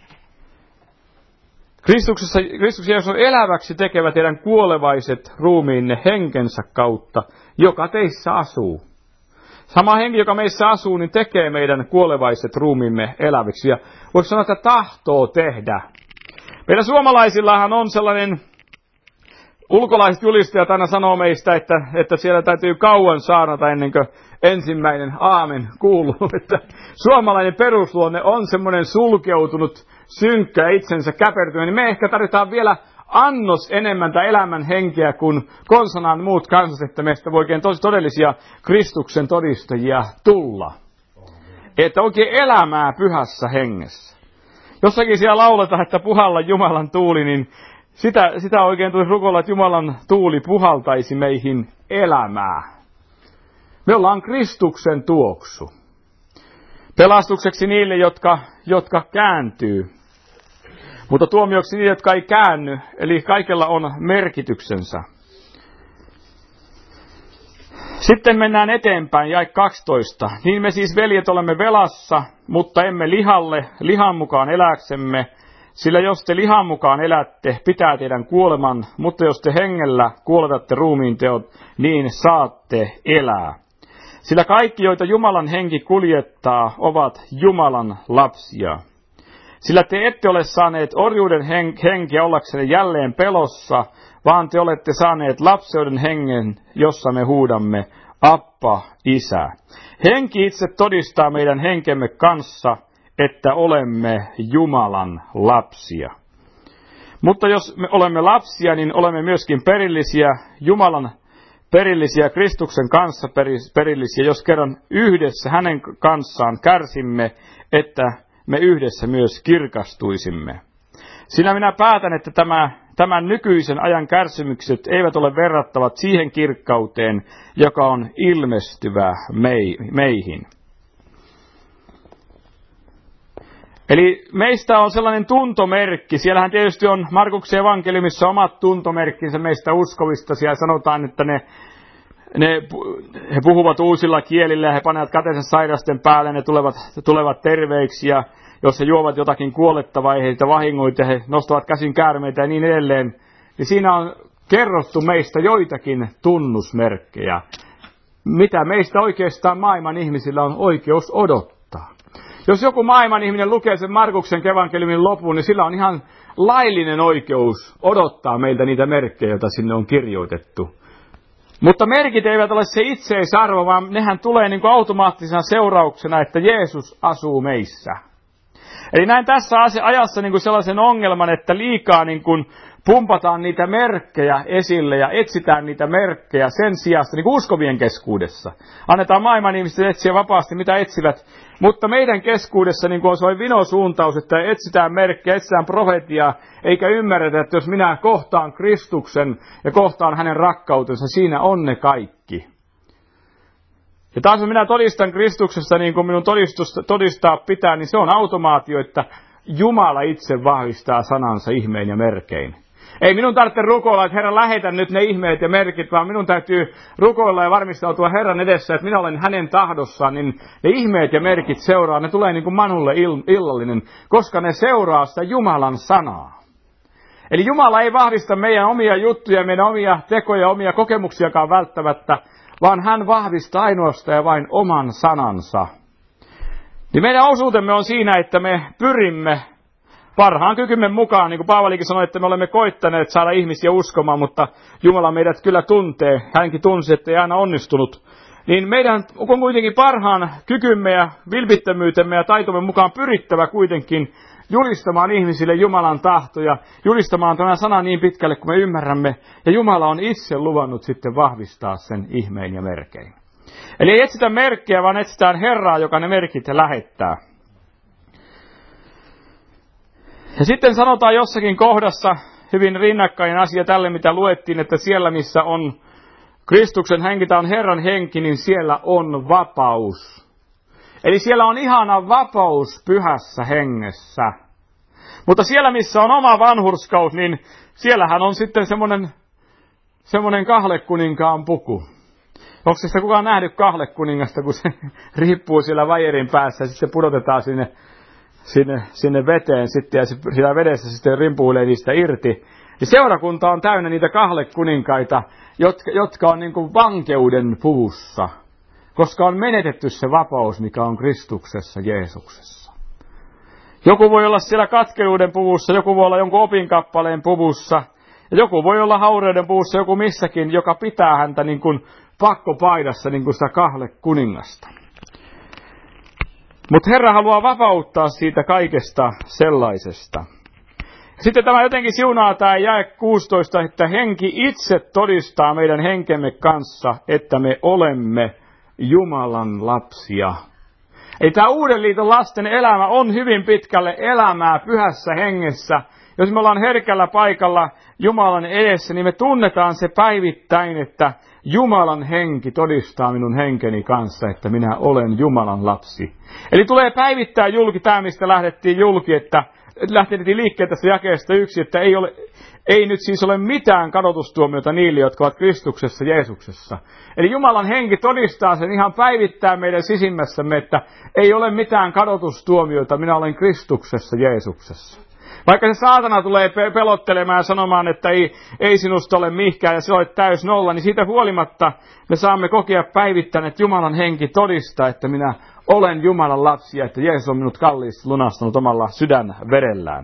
Kristuksen Jeesus on eläväksi tekevä teidän kuolevaiset ruumiinne henkensä kautta, joka teissä asuu. Sama henki, joka meissä asuu, niin tekee meidän kuolevaiset ruumiimme eläviksi. Ja voisi sanoa, että tahtoo tehdä. Meidän suomalaisillahan on sellainen, ulkolaiset julistajat aina sanoo meistä, että siellä täytyy kauan saarnata ennen kuin ensimmäinen aamen kuuluu. Että suomalainen perusluonne on semmoinen sulkeutunut, synkkä, itsensä käpertynyt. Niin me ehkä tarvitaan vielä annos enemmän tai elämän henkeä kuin konsanaan muut kansat, että meistä voi oikein todellisia Kristuksen todistajia tulla. Että oikein elämää pyhässä hengessä. Jossakin siellä lauletaan, että puhalla Jumalan tuuli, niin sitä oikein tulisi rukoilla, että Jumalan tuuli puhaltaisi meihin elämää. Me ollaan Kristuksen tuoksu. Pelastukseksi niille, jotka kääntyy. Mutta tuomioksi niille, jotka ei käänny, eli kaikella on merkityksensä. Sitten mennään eteenpäin, jae 12. Niin me siis, veljet, olemme velassa, mutta emme lihalle, lihan mukaan eläksemme. Sillä jos te lihan mukaan elätte, pitää teidän kuoleman, mutta jos te hengellä kuoletatte ruumiin teot, niin saatte elää. Sillä kaikki, joita Jumalan henki kuljettaa, ovat Jumalan lapsia. Sillä te ette ole saaneet orjuuden henkeä ollaksenne jälleen pelossa, vaan te olette saaneet lapseuden hengen, jossa me huudamme, Appa, Isä. Henki itse todistaa meidän henkemme kanssa, että olemme Jumalan lapsia. Mutta jos me olemme lapsia, niin olemme myöskin perillisiä, Jumalan perillisiä, Kristuksen kanssa perillisiä, jos kerran yhdessä hänen kanssaan kärsimme, että me yhdessä myös kirkastuisimme. Sillä minä päätän, että tämän nykyisen ajan kärsimykset eivät ole verrattavat siihen kirkkauteen, joka on ilmestyvä meihin. Eli meistä on sellainen tuntomerkki. Siellähän tietysti on Markuksen evankeliumissa omat tuntomerkkinsä meistä uskovista. Siellä sanotaan, että he puhuvat uusilla kielillä, he panevat kätensä sairasten päälle, ne tulevat terveiksi, ja jos he juovat jotakin kuolettavaa, ei heitä vahingoita, he nostavat käsin käärmeitä ja niin edelleen. Niin siinä on kerrottu meistä joitakin tunnusmerkkejä, mitä meistä oikeastaan maailman ihmisillä on oikeus odottaa. Jos joku maailman ihminen lukee sen Markuksen evankeliumin lopun, niin sillä on ihan laillinen oikeus odottaa meiltä niitä merkkejä, joita sinne on kirjoitettu. Mutta merkit eivät ole se itseisarvo, vaan nehän tulee niin kuin automaattisena seurauksena, että Jeesus asuu meissä. Eli näin tässä ajassa niin kuin sellaisen ongelman, että liikaa niin kuin pumpataan niitä merkkejä esille ja etsitään niitä merkkejä sen sijasta, niin kuin uskovien keskuudessa. Annetaan maailman ihmisten etsiä vapaasti, mitä etsivät. Mutta meidän keskuudessa niin kuin on se vinosuuntaus, että etsitään merkkejä, etsitään profetiaa, eikä ymmärretä, että jos minä kohtaan Kristuksen ja kohtaan hänen rakkautensa, siinä on ne kaikki. Ja taas jos minä todistan Kristuksesta niin kuin minun todistaa pitää, niin se on automaatio, että Jumala itse vahvistaa sanansa ihmein ja merkein. Ei minun tarvitse rukoilla, että Herra lähetä nyt ne ihmeet ja merkit, vaan minun täytyy rukoilla ja varmistautua Herran edessä, että minä olen hänen tahdossaan, niin ne ihmeet ja merkit seuraa, ne tulee niin kuin manulle illallinen, koska ne seuraa sitä Jumalan sanaa. Eli Jumala ei vahvista meidän omia juttuja, meidän omia tekoja, omia kokemuksiakaan välttämättä, vaan hän vahvistaa ainoastaan ja vain oman sanansa. Niin meidän osuutemme on siinä, että me pyrimme parhaan kykymme mukaan, niin kuin Paavalikin sanoi, että me olemme koittaneet saada ihmisiä uskomaan, mutta Jumala meidät kyllä tuntee, hänkin tunsi, että ei aina onnistunut. Niin meidän on kuitenkin parhaan kykymme ja vilpittömyytemme ja taitomme mukaan pyrittävä kuitenkin julistamaan ihmisille Jumalan tahtoja, julistamaan tämä sana niin pitkälle kuin me ymmärrämme, ja Jumala on itse luvannut sitten vahvistaa sen ihmeen ja merkein. Eli ei etsitä merkkejä, vaan etsitään Herraa, joka ne merkit lähettää. Ja sitten sanotaan jossakin kohdassa hyvin rinnakkain asia tälle, mitä luettiin, että siellä missä on Kristuksen henki, tai on Herran henki, niin siellä on vapaus. Eli siellä on ihana vapaus pyhässä hengessä. Mutta siellä missä on oma vanhurskaus, niin siellähän on sitten semmoinen kahlekuninkaan puku. Onko sitä kukaan nähnyt kahlekuningasta, kun se riippuu siellä vajerin päässä ja sitten se pudotetaan sinne veteen sitten, ja siellä vedessä sitten rimpuilee niistä irti. Ja seurakunta on täynnä niitä kahlekuninkaita, jotka on niin kuin vankeuden puvussa, koska on menetetty se vapaus, mikä on Kristuksessa, Jeesuksessa. Joku voi olla siellä katkeruuden puvussa, joku voi olla jonkun opinkappaleen puvussa, ja joku voi olla haureuden puvussa, joku missäkin, joka pitää häntä niin kuin pakkopaidassa, niin kuin sitä kahlekuningasta. Mutta Herra haluaa vapauttaa siitä kaikesta sellaisesta. Sitten tämä jotenkin siunaa tämä jae 16, että henki itse todistaa meidän henkemme kanssa, että me olemme Jumalan lapsia. Eli tämä Uuden liiton lasten elämä on hyvin pitkälle elämää pyhässä hengessä. Jos me ollaan herkällä paikalla Jumalan edessä, niin me tunnetaan se päivittäin, että Jumalan henki todistaa minun henkeni kanssa, että minä olen Jumalan lapsi. Eli tulee päivittää julki tämä, mistä lähdettiin julki, että lähdettiin liikkeelle tästä jakeesta 1, että ei nyt siis ole mitään kadotustuomiota niille, jotka ovat Kristuksessa Jeesuksessa. Eli Jumalan henki todistaa sen ihan päivittää meidän sisimmässämme, että ei ole mitään kadotustuomiota, minä olen Kristuksessa Jeesuksessa. Vaikka se saatana tulee pelottelemaan ja sanomaan, että ei sinusta ole mihkään ja se olet täys nolla, niin siitä huolimatta me saamme kokea päivittäin, että Jumalan henki todistaa, että minä olen Jumalan lapsi ja että Jeesus on minut kalliisti lunastanut omalla sydänverellään.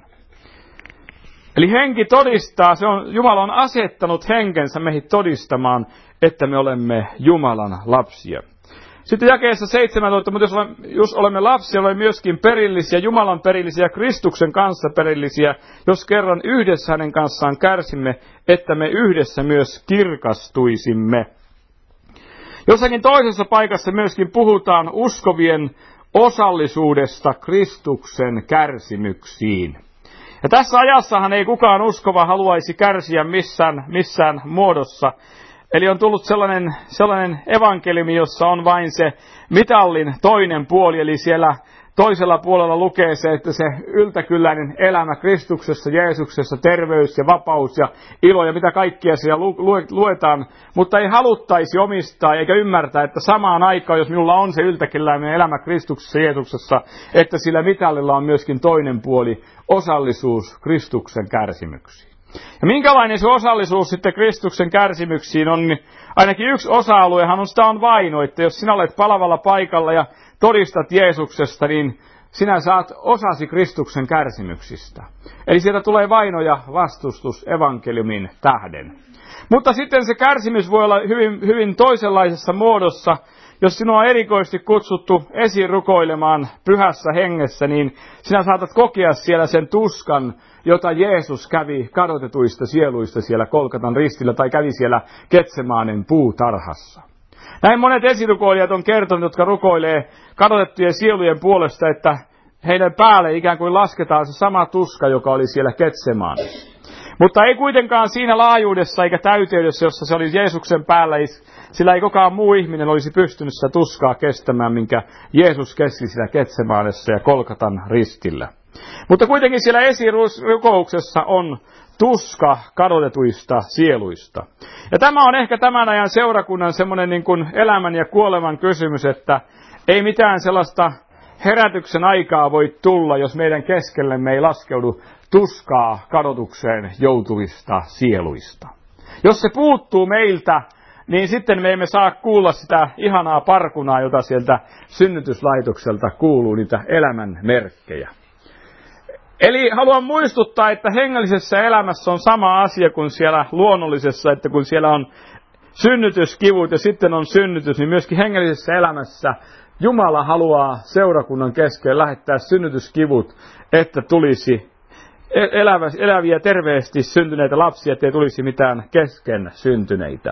Eli henki todistaa, Jumala on asettanut henkensä meihin todistamaan, että me olemme Jumalan lapsia. Sitten jakeessa 17, mutta jos olemme lapsia, olemme myöskin perillisiä, Jumalan perillisiä, Kristuksen kanssa perillisiä, jos kerran yhdessä hänen kanssaan kärsimme, että me yhdessä myös kirkastuisimme. Jossakin toisessa paikassa myöskin puhutaan uskovien osallisuudesta Kristuksen kärsimyksiin. Ja tässä ajassahan ei kukaan uskova haluaisi kärsiä missään muodossa. Eli on tullut sellainen evankeliumi, jossa on vain se mitallin toinen puoli, eli siellä toisella puolella lukee se, että se yltäkylläinen elämä Kristuksessa, Jeesuksessa, terveys ja vapaus ja ilo ja mitä kaikkia siellä luetaan, mutta ei haluttaisi omistaa eikä ymmärtää, että samaan aikaan, jos minulla on se yltäkylläinen elämä Kristuksessa, Jeesuksessa, että sillä mitallilla on myöskin toinen puoli, osallisuus Kristuksen kärsimyksiin. Ja minkälainen se osallisuus sitten Kristuksen kärsimyksiin on, niin ainakin yksi osa-aluehan on vaino, että jos sinä olet palavalla paikalla ja todistat Jeesuksesta, niin sinä saat osasi Kristuksen kärsimyksistä. Eli sieltä tulee vaino ja vastustus evankeliumin tähden. Mutta sitten se kärsimys voi olla hyvin, hyvin toisenlaisessa muodossa. Jos sinua on erikoisesti kutsuttu esirukoilemaan pyhässä hengessä, niin sinä saatat kokea siellä sen tuskan, jota Jeesus kävi kadotetuista sieluista siellä Golgatan ristillä tai kävi siellä Getsemaanen puutarhassa. Näin monet esirukoilijat on kertonut, jotka rukoilee kadotettujen sielujen puolesta, että heidän päälle ikään kuin lasketaan se sama tuska, joka oli siellä Getsemaanessa. Mutta ei kuitenkaan siinä laajuudessa eikä täyteydessä, jossa se oli Jeesuksen päällä, sillä ei kukaan muu ihminen olisi pystynyt sitä tuskaa kestämään, minkä Jeesus kesti siellä Getsemaanessa ja Golgatan ristillä. Mutta kuitenkin siellä esirukouksessa on tuska kadotetuista sieluista. Ja tämä on ehkä tämän ajan seurakunnan semmoinen niin kuin elämän ja kuoleman kysymys, että ei mitään sellaista herätyksen aikaa voi tulla, jos meidän keskellemme ei laskeudu tuskaa kadotukseen joutuvista sieluista. Jos se puuttuu meiltä, niin sitten me emme saa kuulla sitä ihanaa parkunaa, jota sieltä synnytyslaitokselta kuuluu, niitä elämän merkkejä. Eli haluan muistuttaa, että hengellisessä elämässä on sama asia kuin siellä luonnollisessa, että kun siellä on synnytyskivut ja sitten on synnytys, niin myöskin hengellisessä elämässä Jumala haluaa seurakunnan keskeen lähettää synnytyskivut, että tulisi eläviä terveesti syntyneitä lapsia, ettei tulisi mitään kesken syntyneitä.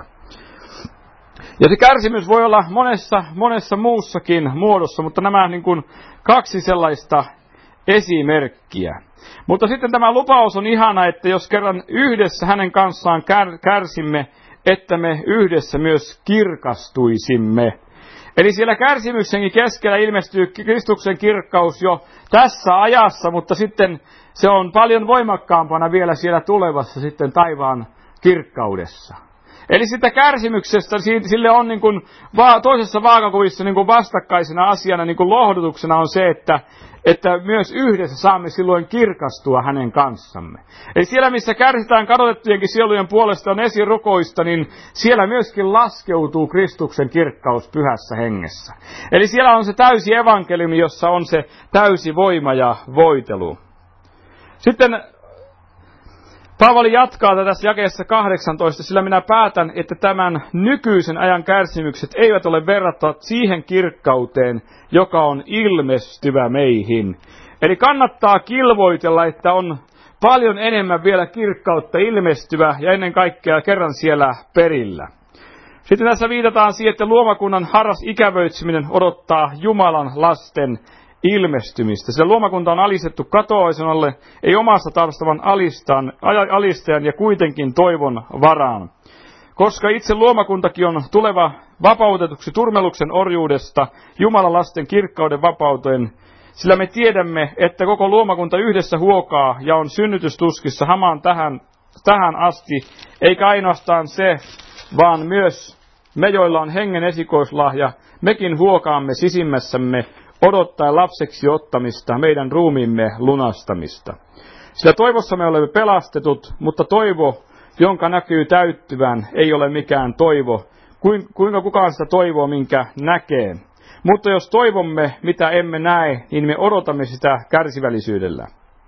Ja se kärsimys voi olla monessa muussakin muodossa, mutta nämä niin kuin kaksi sellaista esimerkkiä. Mutta sitten tämä lupaus on ihana, että jos kerran yhdessä hänen kanssaan kärsimme, että me yhdessä myös kirkastuisimme. Eli siellä kärsimyksenkin keskellä ilmestyy Kristuksen kirkkaus jo tässä ajassa, mutta sitten se on paljon voimakkaampana vielä siellä tulevassa sitten taivaan kirkkaudessa. Eli sitä kärsimyksestä, sille on niin kuin toisessa vaakakuvissa niin kuin vastakkaisena asiana, niin kuin lohdutuksena on se, että myös yhdessä saamme silloin kirkastua hänen kanssamme. Eli siellä, missä kärsitään kadotettujenkin sielujen puolesta on esirukoista, niin siellä myöskin laskeutuu Kristuksen kirkkaus pyhässä hengessä. Eli siellä on se täysi evankeliumi, jossa on se täysi voima ja voitelu. Sitten Paavali jatkaa tässä jakeessa 18, sillä minä päätän, että tämän nykyisen ajan kärsimykset eivät ole verrattavaa siihen kirkkauteen, joka on ilmestyvä meihin. Eli kannattaa kilvoitella, että on paljon enemmän vielä kirkkautta ilmestyvä ja ennen kaikkea kerran siellä perillä. Sitten tässä viitataan siihen, että luomakunnan harras ikävöitseminen odottaa Jumalan lasten ilmestymistä. Sillä luomakunta on alistettu katoaisen alle, ei omasta tahdostaan, vaan alistajan ja kuitenkin toivon varaan. Koska itse luomakuntakin on tuleva vapautetuksi turmeluksen orjuudesta Jumalan lasten kirkkauden vapauteen, sillä me tiedämme, että koko luomakunta yhdessä huokaa ja on synnytystuskissa hamaan tähän asti, eikä ainoastaan se, vaan myös me, joilla on hengen esikoislahja, mekin huokaamme sisimmässämme, odottaa lapseksi ottamista, meidän ruumiimme lunastamista. Sillä toivossa me olemme pelastetut, mutta toivo, jonka näkyy täyttyvän, ei ole mikään toivo. Kuinka kukaan sitä toivoo, minkä näkee. Mutta jos toivomme, mitä emme näe, niin me odotamme sitä kärsivällisyydellä.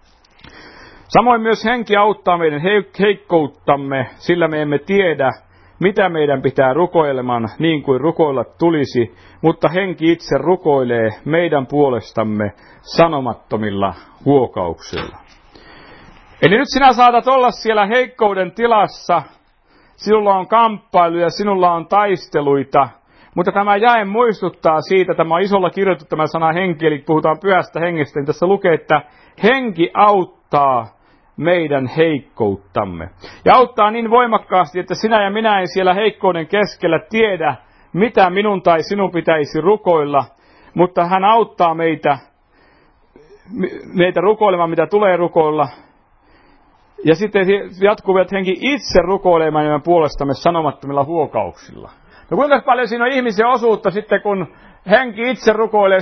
Samoin myös henki auttaa meidän heikkouttamme, sillä me emme tiedä, mitä meidän pitää rukoilemaan niin kuin rukoilla tulisi, mutta henki itse rukoilee meidän puolestamme sanomattomilla huokauksilla. Eli nyt sinä saatat olla siellä heikkouden tilassa, sinulla on kamppailuja, sinulla on taisteluita, mutta tämä jae muistuttaa siitä, tämä on isolla kirjoitettu tämä sana henki, eli puhutaan pyhästä hengestä, niin tässä lukee, että henki auttaa meidän heikkouttamme. Ja auttaa niin voimakkaasti, että sinä ja minä ei siellä heikkouden keskellä tiedä, mitä minun tai sinun pitäisi rukoilla, mutta hän auttaa meitä rukoilemaan, mitä tulee rukoilla. Ja sitten jatkuvat henki itse rukoilemaan meidän puolestamme sanomattomilla huokauksilla. No kuinka paljon siinä on ihmisen osuutta sitten, kun henki itse rukoilee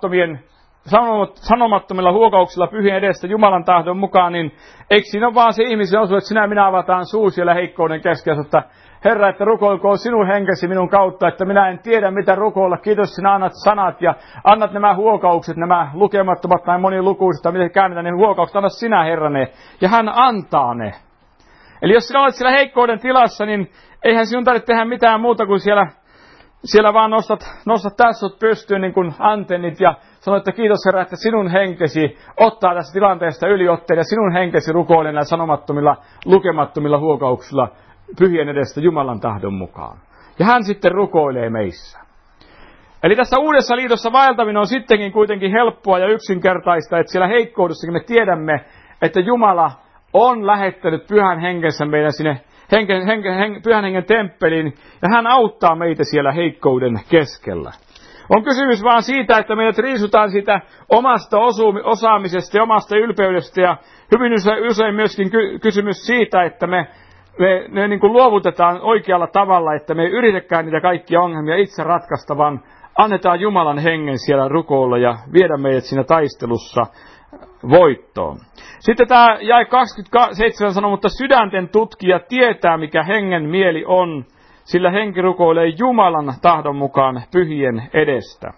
sanomattomilla huokauksilla pyhien edestä Jumalan tahdon mukaan, niin eikö siinä ole vaan se ihmisen osuus, että sinä ja minä avataan suu siellä heikkouden keskellä, että Herra, että rukoilkoon sinun henkesi minun kautta, että minä en tiedä mitä rukoilla. Kiitos, sinä annat sanat ja annat nämä huokaukset, nämä lukemattomat tai monilukuiset, tai miten käännetään ne huokaukset, anna sinä Herra ne. Ja hän antaa ne. Eli jos sinä olet siellä heikkouden tilassa, niin eihän sinun tarvitse tehdä mitään muuta kuin siellä vaan nostat tassut pystyyn niin kuin antennit ja sanot, että kiitos Herra, että sinun henkesi ottaa tästä tilanteesta yliotteen ja sinun henkesi rukoilee näillä sanomattomilla, lukemattomilla huokauksilla pyhien edestä Jumalan tahdon mukaan. Ja hän sitten rukoilee meissä. Eli tässä uudessa liitossa vaeltaminen on sittenkin kuitenkin helppoa ja yksinkertaista, että siellä heikkoudessakin me tiedämme, että Jumala on lähettänyt pyhän henkensä meidän sinne pyhän hengen temppeliin, ja hän auttaa meitä siellä heikkouden keskellä. On kysymys vaan siitä, että meidät riisutaan siitä omasta osaamisesta ja omasta ylpeydestä, ja hyvin usein myöskin kysymys siitä, että me niin kuin luovutetaan oikealla tavalla, että me ei yritäkään niitä kaikkia ongelmia itse ratkaista, vaan annetaan Jumalan hengen siellä rukoilla ja viedä meidät siinä taistelussa voittoon. Sitten tämä jae 27 sanoo, mutta sydänten tutkija tietää, mikä hengen mieli on, sillä henki rukoilee Jumalan tahdon mukaan pyhien edestä.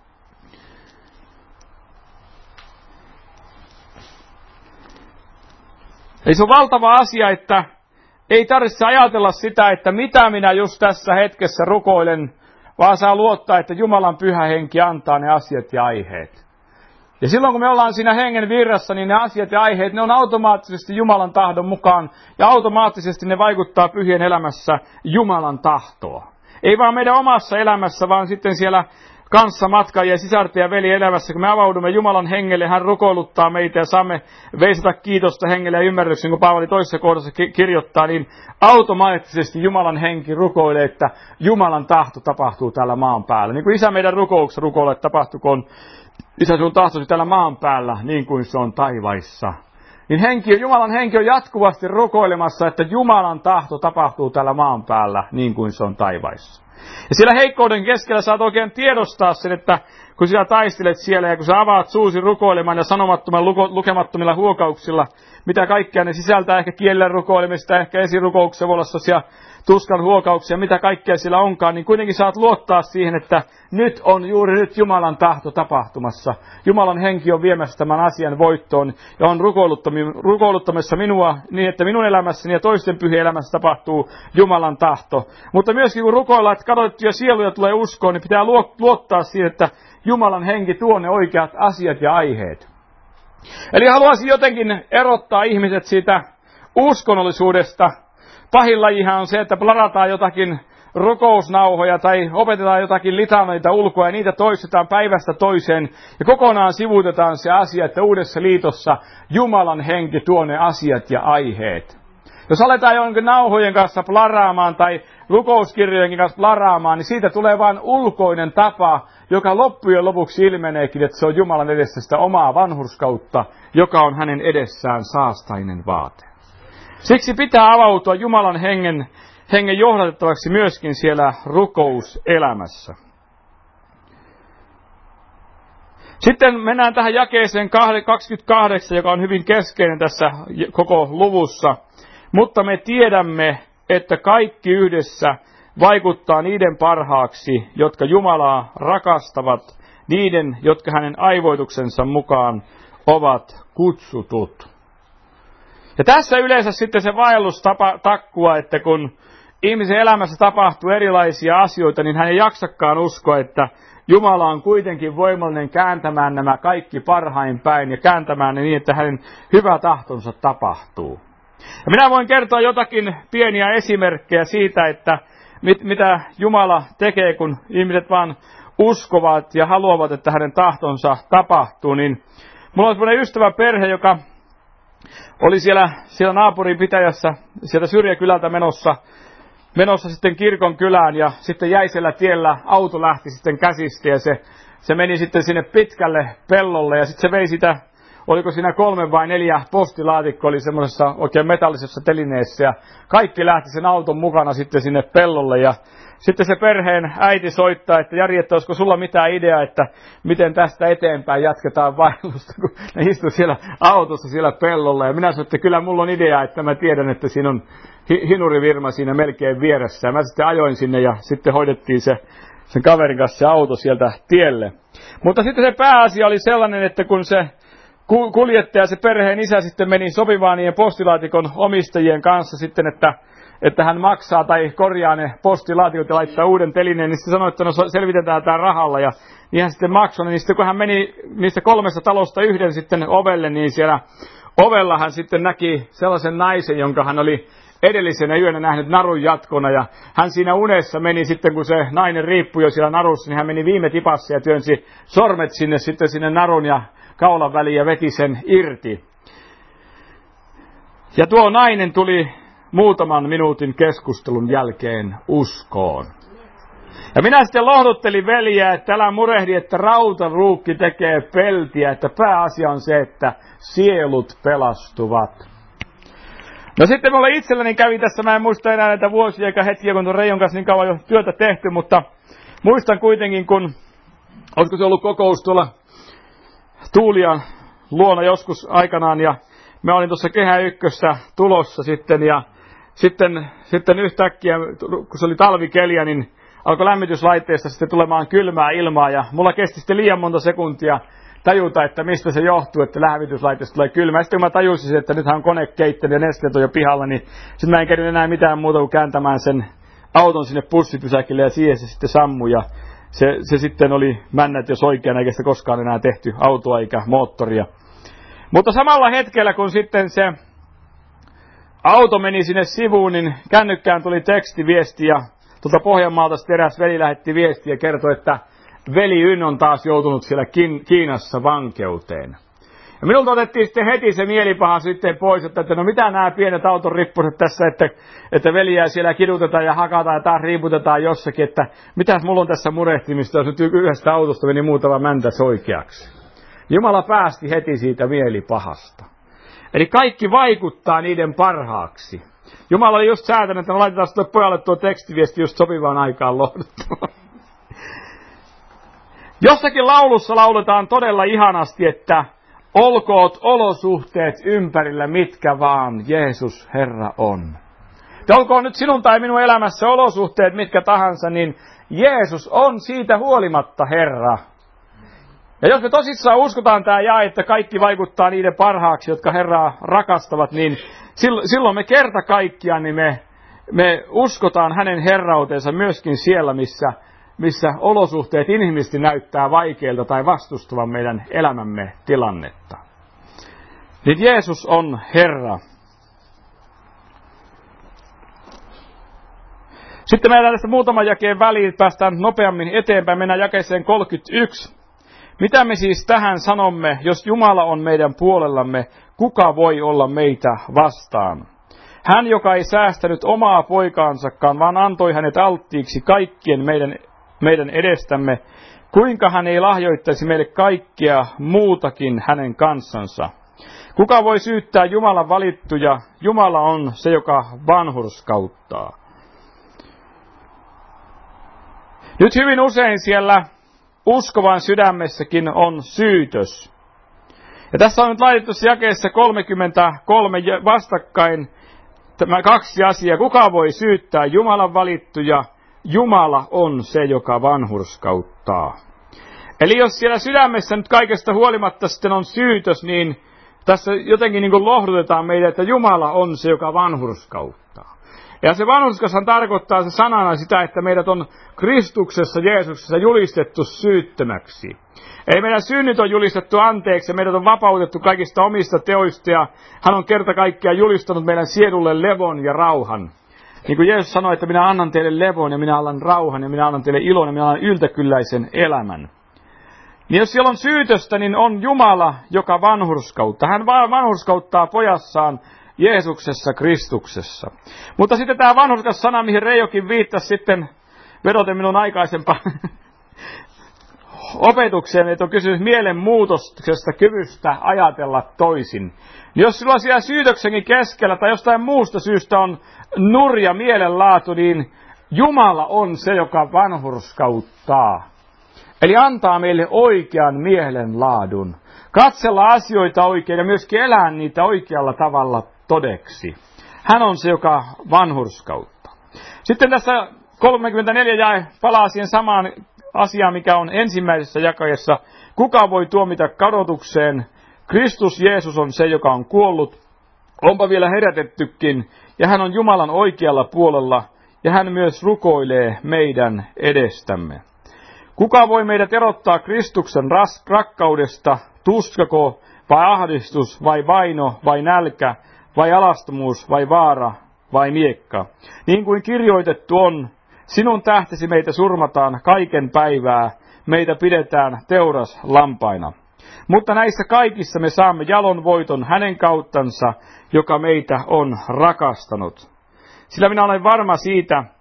Eli se on valtava asia, että ei tarvitse ajatella sitä, että mitä minä just tässä hetkessä rukoilen, vaan saa luottaa, että Jumalan pyhä henki antaa ne asiat ja aiheet. Ja silloin kun me ollaan siinä hengen virrassa, niin ne asiat ja aiheet, ne on automaattisesti Jumalan tahdon mukaan, ja automaattisesti ne vaikuttaa pyhien elämässä Jumalan tahtoa. Ei vaan meidän omassa elämässä, vaan sitten siellä kanssamatkaajien, sisarten ja veljen elämässä, kun me avaudumme Jumalan hengelle, hän rukoiluttaa meitä ja saamme veisata kiitosta hengelle ja ymmärryksen, kun Paavali toisessa kohdassa kirjoittaa, niin automaattisesti Jumalan henki rukoilee, että Jumalan tahto tapahtuu täällä maan päällä. Niin kuin Isä meidän rukouksessa rukoilee, että tapahtukoon Isä sun tahtosi täällä maan päällä, niin kuin se on taivaissa. Niin Jumalan henki on jatkuvasti rukoilemassa, että Jumalan tahto tapahtuu täällä maan päällä, niin kuin se on taivaissa. Ja siellä heikkouden keskellä saat oikein tiedostaa sen, että kun sinä taistelet siellä ja kun sä avaat suusi rukoilemaan ja sanomattomilla lukemattomilla huokauksilla, mitä kaikkea ne sisältää, ehkä kielen rukoilemista, ehkä esirukouksessa voi olla tosiaan tuskan huokauksia, mitä kaikkea siellä onkaan, niin kuitenkin saat luottaa siihen, että nyt on juuri nyt Jumalan tahto tapahtumassa. Jumalan henki on viemässä tämän asian voittoon ja on rukoiluttamassa minua niin, että minun elämässäni ja toisten pyhien elämässä tapahtuu Jumalan tahto. Mutta myöskin kun rukoillaan, että kadotettuja sieluja tulee uskoon, niin pitää luottaa siihen, että Jumalan henki tuo ne oikeat asiat ja aiheet. Eli haluaisin jotenkin erottaa ihmiset siitä uskonnollisuudesta. Pahin lajihan on se, että plarataan jotakin rukousnauhoja tai opetetaan jotakin litanoita ulkoa ja niitä toistetaan päivästä toiseen ja kokonaan sivuutetaan se asia, että uudessa liitossa Jumalan henki tuo ne asiat ja aiheet. Jos aletaan jonkin nauhojen kanssa plaraamaan tai rukouskirjojenkin kanssa plaraamaan, niin siitä tulee vain ulkoinen tapa, joka loppujen lopuksi ilmeneekin, että se on Jumalan edessä sitä omaa vanhurskautta, joka on hänen edessään saastainen vaate. Siksi pitää avautua Jumalan hengen johdatettavaksi myöskin siellä rukouselämässä. Sitten mennään tähän jakeeseen 28, joka on hyvin keskeinen tässä koko luvussa. Mutta me tiedämme, että kaikki yhdessä vaikuttaa niiden parhaaksi, jotka Jumalaa rakastavat, niiden, jotka hänen aivoituksensa mukaan ovat kutsutut. Ja tässä yleensä sitten se vaellus takkua, että kun ihmisen elämässä tapahtuu erilaisia asioita, niin hän ei jaksakaan uskoa, että Jumala on kuitenkin voimallinen kääntämään nämä kaikki parhain päin ja kääntämään ne niin, että hänen hyvä tahtonsa tapahtuu. Ja minä voin kertoa jotakin pieniä esimerkkejä siitä, että mitä Jumala tekee, kun ihmiset vaan uskovat ja haluavat, että hänen tahtonsa tapahtuu. Niin mulla on sellainen ystäväperhe, joka oli siellä naapurin pitäjässä, sieltä syrjäkylältä menossa sitten kirkon kylään ja sitten jäi siellä tiellä, auto lähti sitten käsistä ja se meni sitten sinne pitkälle pellolle ja sitten se vei sitä, oliko siinä 3 vai 4 postilaatikko, oli semmoisessa oikein metallisessa telineessä ja kaikki lähti sen auton mukana sitten sinne pellolle ja sitten se perheen äiti soittaa, että Jari, että olisiko sulla mitään ideaa, että miten tästä eteenpäin jatketaan vaellusta, kun ne istuivat siellä autossa siellä pellolla. Ja minä sanoin, että kyllä mulla on idea, että mä tiedän, että siinä on hinurivirma siinä melkein vieressä. Ja mä sitten ajoin sinne ja sitten hoidettiin sen kaverin kanssa se auto sieltä tielle. Mutta sitten se pääasia oli sellainen, että kun se kuljettaja, se perheen isä sitten meni sopivaan niiden postilaatikon omistajien kanssa sitten, että hän maksaa tai korjaa ne postilaatikot ja laittaa uuden telineen, niin sitten sanoi, että no selvitetään tämä rahalla. Ja niin hän sitten maksoi, niin sitten kun hän meni niistä 3 talosta yhden sitten ovelle, niin siellä ovella hän sitten näki sellaisen naisen, jonka hän oli edellisenä yönä nähnyt narun jatkona. Ja hän siinä unessa meni sitten, kun se nainen riippui jo siellä narussa, niin hän meni viime tipassa ja työnsi sormet sinne narun ja kaulan väliin ja veti sen irti. Ja tuo nainen tuli muutaman minuutin keskustelun jälkeen uskoon. Ja minä sitten lohduttelin veljeä, että älä murehdi, että rautaruukki tekee peltiä, että pääasia on se, että sielut pelastuvat. No sitten mulle itselläni kävi tässä, mä en muista enää näitä vuosia eikä hetkiä, kun tuon Reijon kanssa niin kauan jo työtä tehty, mutta muistan kuitenkin, kun olisiko se ollut kokous tuolla Tuulian luona joskus aikanaan, ja mä olin tuossa Kehä Ykkössä tulossa sitten, ja sitten yhtäkkiä, kun se oli talvikeliä, niin alkoi lämmityslaitteesta sitten tulemaan kylmää ilmaa, ja mulla kesti sitten liian monta sekuntia tajuta, että mistä se johtuu, että lämmityslaitteesta tulee kylmää. Sitten kun mä tajusin, että nythän on kone keittänyt ja nesteet on jo pihalla, niin sitten mä en käynyt enää mitään muuta kuin kääntämään sen auton sinne pussipysäkille, ja siihen se sitten sammui, ja se sitten oli männät jos oikeana, eikä sitä koskaan enää tehty autoa eikä moottoria. Mutta samalla hetkellä, kun sitten se auto meni sinne sivuun, niin kännykkään tuli tekstiviesti, ja tuolta Pohjanmaalta sitten eräs veli lähetti viestiä ja kertoi, että veli Yn on taas joutunut siellä Kiinassa vankeuteen. Ja minulta otettiin sitten heti se mielipaha sitten pois, että no mitä nämä pienet auton rippuset tässä, että veliä siellä kidutetaan ja hakataan ja taas riiputetaan jossakin, että mitäs mulla on tässä murehtimista, jos nyt yhdestä autosta meni muutama mäntäs oikeaksi. Jumala päästi heti siitä mielipahasta. Eli kaikki vaikuttaa niiden parhaaksi. Jumala oli just säätänyt, että laitetaan sitten pojalle tuo tekstiviesti just sopivaan aikaan lohduttamaan. Jossakin laulussa lauletaan todella ihanasti, että olkoot olosuhteet ympärillä mitkä vaan, Jeesus Herra on. Ja olkoon nyt sinun tai minun elämässä olosuhteet mitkä tahansa, niin Jeesus on siitä huolimatta Herra. Ja jos me tosissaan uskotaan tämä jae, että kaikki vaikuttaa niiden parhaaksi, jotka Herraa rakastavat, niin silloin me kerta kaikkiaan niin me uskotaan hänen herrautensa myöskin siellä, missä olosuhteet inhimillisesti näyttää vaikeilta tai vastustavan meidän elämämme tilannetta. Niin Jeesus on Herra. Sitten meidän tästä muutaman jakeen väliin päästään nopeammin eteenpäin. Mennään jakeeseen 31. Mitä me siis tähän sanomme, jos Jumala on meidän puolellamme, kuka voi olla meitä vastaan? Hän, joka ei säästänyt omaa poikaansakaan, vaan antoi hänet alttiiksi kaikkien meidän edestämme, kuinka hän ei lahjoittaisi meille kaikkea muutakin hänen kanssansa? Kuka voi syyttää Jumalan valittuja? Jumala on se, joka vanhurskauttaa. Nyt hyvin usein siellä uskovan sydämessäkin on syytös. Ja tässä on nyt laitettu jakeessa 33 vastakkain tämä kaksi asiaa. Kuka voi syyttää Jumalan valittuja? Jumala on se, joka vanhurskauttaa. Eli jos siellä sydämessä nyt kaikesta huolimatta sitten on syytös, niin tässä jotenkin niin kuin lohdutetaan meille, että Jumala on se, joka vanhurskauttaa. Ja se vanhurskaushan tarkoittaa se sanana sitä, että meidät on Kristuksessa, Jeesuksessa julistettu syyttömäksi. Eli meidän synnit on julistettu anteeksi ja meidät on vapautettu kaikista omista teoista ja hän on kerta kaikkiaan julistanut meidän sielulle levon ja rauhan. Niin kuin Jeesus sanoi, että minä annan teille levon ja minä annan rauhan ja minä annan teille ilon ja minä annan yltäkylläisen elämän. Niin jos siellä on syytöstä, niin on Jumala, joka vanhurskauttaa. Hän vanhurskauttaa pojassaan Jeesuksessa, Kristuksessa. Mutta sitten tämä vanhurskas sana, mihin Reijokin viittasi sitten vedoten minun aikaisempaan opetukseen, että on kysymys mielenmuutoksesta, kyvystä ajatella toisin. Niin jos sulla siellä syytöksenkin keskellä tai jostain muusta syystä on nurja mielenlaatu, niin Jumala on se, joka vanhurskauttaa. Eli antaa meille oikean mielenlaadun. Katsella asioita oikein ja myöskin elää niitä oikealla tavalla todeksi. Hän on se, joka vanhurskauttaa. Sitten tässä 34 jae palaa siihen samaan asiaan, mikä on ensimmäisessä jakeessa. Kuka voi tuomita kadotukseen? Kristus Jeesus on se, joka on kuollut. Onpa vielä herätettykin. Ja hän on Jumalan oikealla puolella. Ja hän myös rukoilee meidän edestämme. Kuka voi meidät erottaa Kristuksen rakkaudesta? Tuskako vai ahdistus vai vaino vai nälkä vai alastomuus vai vaara vai miekka? Niin kuin kirjoitettu on, sinun tähtesi meitä surmataan kaiken päivää, meitä pidetään teuraslampaina. Mutta näissä kaikissa me saamme jalon voiton hänen kauttansa, joka meitä on rakastanut. Sillä minä olen varma siitä,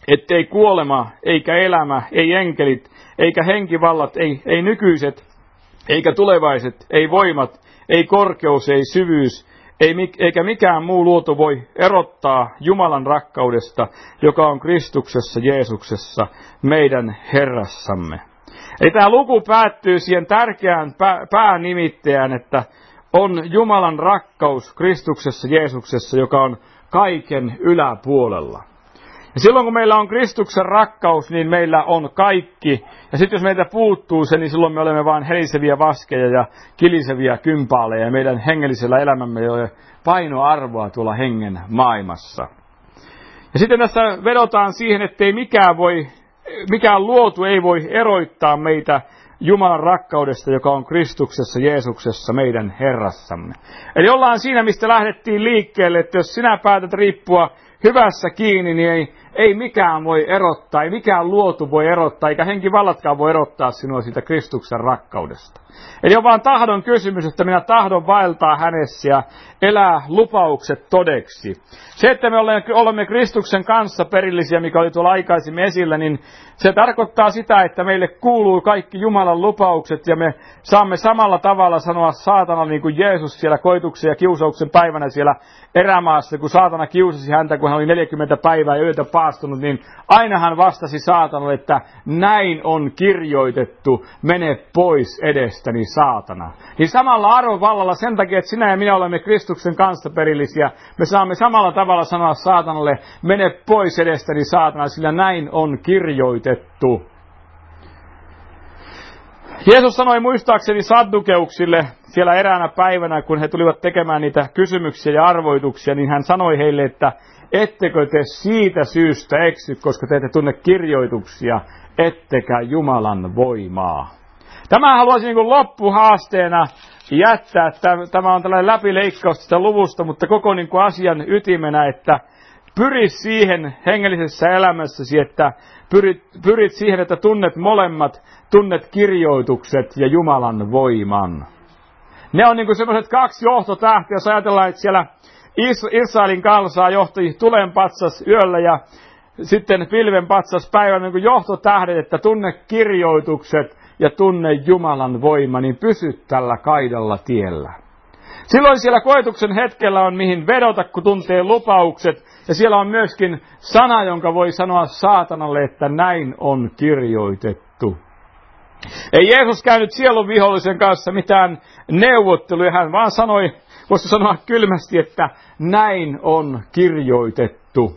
ettei kuolema, eikä elämä, ei enkelit, eikä henkivallat, ei nykyiset, eikä tulevaiset, ei voimat, ei korkeus, ei syvyys, eikä mikään muu luotu voi erottaa Jumalan rakkaudesta, joka on Kristuksessa Jeesuksessa, meidän Herrassamme. Eli tämä luku päättyy siihen tärkeään päänimittäjään, että on Jumalan rakkaus Kristuksessa Jeesuksessa, joka on kaiken yläpuolella. Ja silloin kun meillä on Kristuksen rakkaus, niin meillä on kaikki. Ja sitten jos meiltä puuttuu se, niin silloin me olemme vain heliseviä vaskeja ja kiliseviä kympaaleja. Ja meidän hengellisellä elämämme ei ole painoarvoa tuolla hengen maailmassa. Ja sitten tässä vedotaan siihen, ettei mikään luotu ei voi eroittaa meitä Jumalan rakkaudesta, joka on Kristuksessa Jeesuksessa meidän Herrassamme. Eli ollaan siinä, mistä lähdettiin liikkeelle, että jos sinä päätät riippua hyvässä kiinni, niin ei mikään voi erottaa, ei mikään luotu voi erottaa, eikä henkivallatkaan voi erottaa sinua siitä Kristuksen rakkaudesta. Eli on vaan tahdon kysymys, että minä tahdon vaeltaa hänessä ja elää lupaukset todeksi. Se, että me olemme Kristuksen kanssa perillisiä, mikä oli tuolla aikaisemmin esillä, niin se tarkoittaa sitä, että meille kuuluu kaikki Jumalan lupaukset ja me saamme samalla tavalla sanoa saatanalle niin kuin Jeesus siellä koituksen ja kiusauksen päivänä siellä erämaassa, kun saatana kiusasi häntä, kun hän oli 40 päivää ja yötä paastunut, niin aina hän vastasi saatanalle, että näin on kirjoitettu, mene pois edestäni saatana. Niin samalla arvovallalla sen takia, että sinä ja minä olemme Kristuksen kanssa perillisiä, me saamme samalla tavalla sanoa saatanalle, mene pois edestäni saatana, sillä näin on kirjoitettu. Jeesus sanoi muistaakseni saddukeuksille siellä eräänä päivänä, kun he tulivat tekemään niitä kysymyksiä ja arvoituksia, niin hän sanoi heille, että ettekö te siitä syystä eksy, koska te ette tunne kirjoituksia, ettekä Jumalan voimaa. Tämä haluaisin niin kuin loppuhaasteena jättää. Tämä on tällainen läpileikkaus tästä luvusta, mutta koko niin kuin asian ytimenä, että pyri siihen hengellisessä elämässäsi, että pyrit siihen, että tunnet molemmat, tunnet kirjoitukset ja Jumalan voiman. Ne on niin kuin sellaiset kaksi johtotähtiä, jos ajatellaan, että siellä Israelin kansaa johti tulenpatsas yöllä ja sitten pilvenpatsas päivällä niin kuin johtotähdet, että tunne kirjoitukset ja tunne Jumalan voima, niin pysy tällä kaidalla tiellä. Silloin siellä koetuksen hetkellä on mihin vedota, kun tuntee lupaukset, ja siellä on myöskin sana, jonka voi sanoa saatanalle, että näin on kirjoitettu. Ei Jeesus käynyt sielun vihollisen kanssa mitään neuvotteluja, hän vaan sanoi, voisi sanoa kylmästi, että näin on kirjoitettu.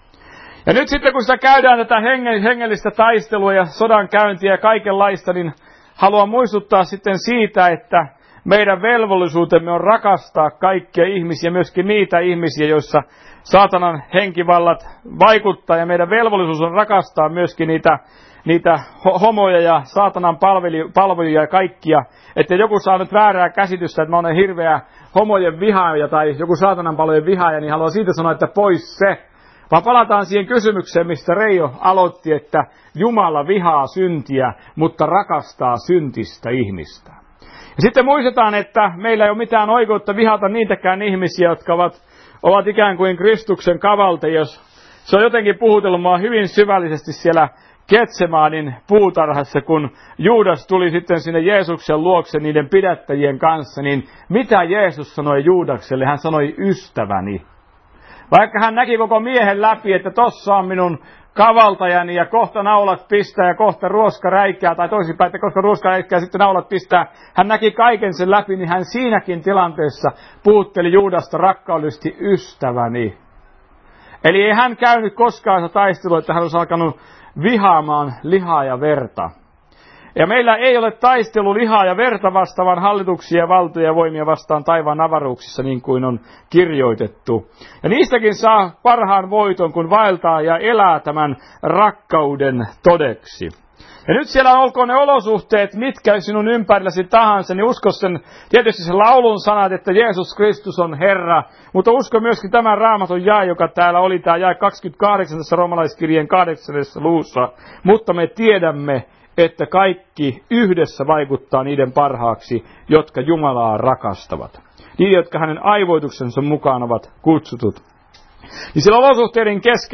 Ja nyt sitten kun sitä käydään tätä hengellistä taistelua ja sodan käyntiä ja kaikenlaista, niin haluan muistuttaa sitten siitä, että meidän velvollisuutemme on rakastaa kaikkia ihmisiä, myöskin niitä ihmisiä, joissa saatanan henkivallat vaikuttaa. Ja meidän velvollisuus on rakastaa myöskin niitä homoja ja saatanan palvelijia ja kaikkia. Että joku saa nyt väärää käsitystä, että mä olen hirveä homojen vihaaja tai joku saatanan palvelien vihaaja, niin haluan siitä sanoa, että pois se. Vaan palataan siihen kysymykseen, mistä Reijo aloitti, että Jumala vihaa syntiä, mutta rakastaa syntistä ihmistä. Ja sitten muistetaan, että meillä ei ole mitään oikeutta vihata niitäkään ihmisiä, jotka ovat ikään kuin Kristuksen kavaltajia. Se on jotenkin puhutellut mua hyvin syvällisesti siellä Getsemaanin puutarhassa, kun Juudas tuli sitten sinne Jeesuksen luokse niiden pidättäjien kanssa, niin mitä Jeesus sanoi Juudakselle? Hän sanoi ystäväni. Vaikka hän näki koko miehen läpi, että tossa on minun kavaltajani ja kohta naulat pistää ja kohta ruoska räikää, tai toisinpäin, että kohta ruoska räikää ja sitten naulat pistää. Hän näki kaiken sen läpi, niin hän siinäkin tilanteessa puhutteli Juudasta rakkaudellisesti ystäväni. Eli ei hän käynyt koskaan sitä taistelua, että hän olisi alkanut vihaamaan lihaa ja verta. Ja meillä ei ole taistelu lihaa ja verta vastaan, vaan hallituksia ja valtoja ja voimia vastaan taivaan avaruuksissa, niin kuin on kirjoitettu. Ja niistäkin saa parhaan voiton, kun vaeltaa ja elää tämän rakkauden todeksi. Ja nyt siellä olkoon ne olosuhteet, mitkä sinun ympärilläsi tahansa, niin usko sen, tietysti se laulun sanat, että Jeesus Kristus on Herra, mutta usko myöskin tämän Raamatun jae, joka täällä oli, tämä jae 28. Roomalaiskirjeen 8. luussa. Mutta me tiedämme, että kaikki yhdessä vaikuttaa niiden parhaaksi, jotka Jumalaa rakastavat. Niiden, jotka hänen aivoituksensa mukaan ovat kutsutut. Niin siellä olosuhteiden keskellä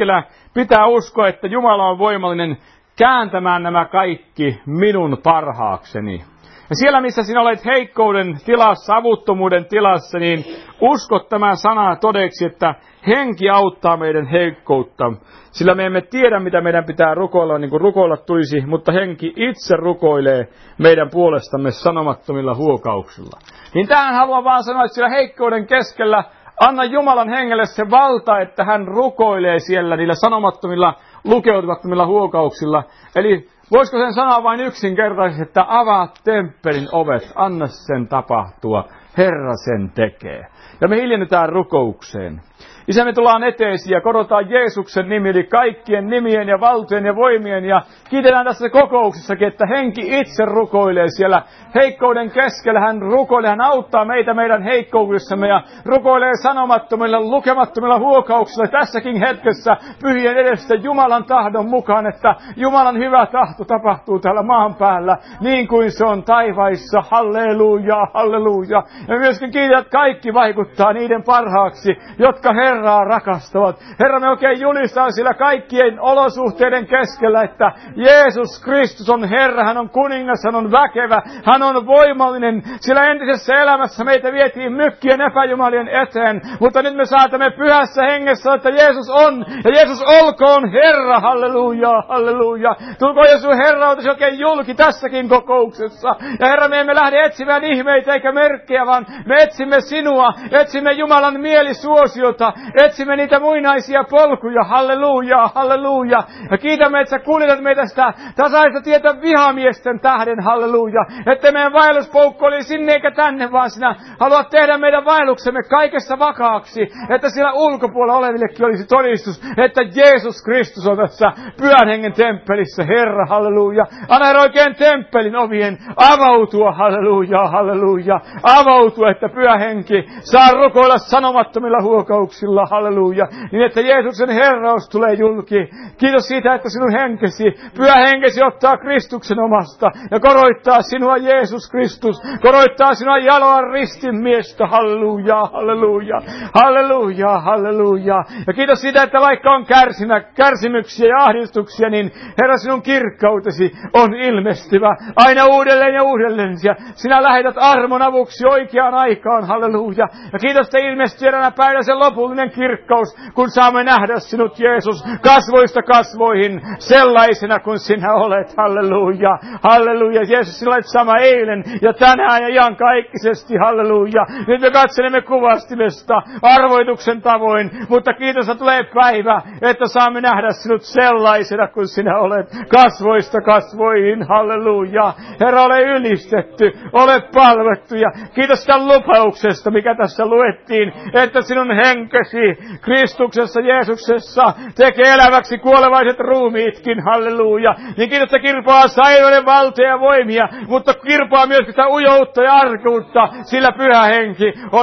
Pitää uskoa, että Jumala on voimallinen kääntämään nämä kaikki minun parhaakseni. Ja siellä, missä sinä olet heikkouden tilassa, avuttomuuden tilassa, niin usko tämän sanaa todeksi, että henki auttaa meidän heikkoutta. Sillä me emme tiedä, mitä meidän pitää rukoilla, niin kuin rukoilla tulisi, mutta henki itse rukoilee meidän puolestamme sanomattomilla huokauksilla. Niin tähän haluan vaan sanoa, että siellä heikkouden keskellä anna Jumalan hengelle se valta, että hän rukoilee siellä niillä sanomattomilla, lukeutumattomilla huokauksilla. Eli voisiko sen sanoa vain yksinkertaisesti, että avaa temppelin ovet, anna sen tapahtua, Herra sen tekee. Ja me hiljennytään rukoukseen. Isä, me tullaan eteesi ja korotaan Jeesuksen nimi, eli kaikkien nimien ja valtojen ja voimien. Ja kiitetään tässä kokouksessakin, että henki itse rukoilee siellä heikkouden keskellä. Hän rukoilee, hän auttaa meitä meidän heikkoudessamme ja rukoilee sanomattomilla, lukemattomilla huokauksilla tässäkin hetkessä pyhien edestä Jumalan tahdon mukaan, että Jumalan hyvä tahto tapahtuu täällä maan päällä, niin kuin se on taivaissa. Halleluja, halleluja. Ja myöskin kiitetään, että kaikki vaikuttaa niiden parhaaksi, jotka Herraa rakastavat. Herra, me oikein julistaa sillä kaikkien olosuhteiden keskellä, että Jeesus Kristus on Herra, hän on kuningas, hän on väkevä, hän on voimallinen. Sillä entisessä elämässä meitä vietiin mykkien epäjumalien eteen, mutta nyt me saatamme pyhässä hengessä, että Jeesus on, ja Jeesus olkoon Herra, halleluja, halleluja. Tulkoon Jeesus Herrautesi oikein julki tässäkin kokouksessa. Ja Herra, me emme lähde etsimään ihmeitä eikä merkkejä, vaan me etsimme sinua, etsimme Jumalan mielisuosiota, etsimme niitä muinaisia polkuja, halleluja, halleluja. Ja kiitämme, että sä kuljetat meitä sitä tasaista tietä vihamiesten tähden, halleluja. Että meidän vaelluspoukko oli sinne eikä tänne, vaan sinä haluat tehdä meidän vaelluksemme kaikessa vakaaksi. Että siellä ulkopuolella olevillekin olisi todistus, että Jeesus Kristus on tässä pyhän hengen temppelissä, Herra, halleluja. Anna Herra oikein temppelin ovien avautua, halleluja, halleluja. Avautua, että pyhä henki saa rukoilla sanomattomilla huokauksilla, halleluja, niin että Jeesuksen herraus tulee julki. Kiitos siitä, että sinun henkesi, pyhä henkesi ottaa Kristuksen omasta ja koroittaa sinua Jeesus Kristus, koroittaa sinua jaloa ristin miestä, halleluja, halleluja, halleluja, halleluja. Ja kiitos siitä, että vaikka on kärsimyksiä ja ahdistuksia, niin Herra, sinun kirkkautesi on ilmestyvä aina uudelleen ja uudelleen. Ja sinä lähetät armon avuksi oikeaan aikaan, halleluja. Ja kiitos, että ilmestyy eräänä päivänä se lopullinen kirkkaus, kun saamme nähdä sinut, Jeesus, kasvoista kasvoihin, sellaisena kuin sinä olet, halleluja, halleluja. Jeesus, sinä olet sama eilen ja tänään ja iankaikkisesti, halleluja. Nyt me katselemme kuvastimesta arvoituksen tavoin, mutta kiitos, että tulee päivä, että saamme nähdä sinut sellaisena kuin sinä olet, kasvoista kasvoihin, halleluja. Herra, ole ylistetty, ole palvettu ja kiitos sitä lupauksesta, mikä tässä luettiin, että sinun henkesi Kristuksessa, Jeesuksessa tekee eläväksi kuolevaiset ruumiitkin, halleluja. Niin kiitos, että kirpaa sairauden valtoja ja voimia, mutta kirpaa myöskin sitä ujoutta ja arkuutta, sillä pyhä henki on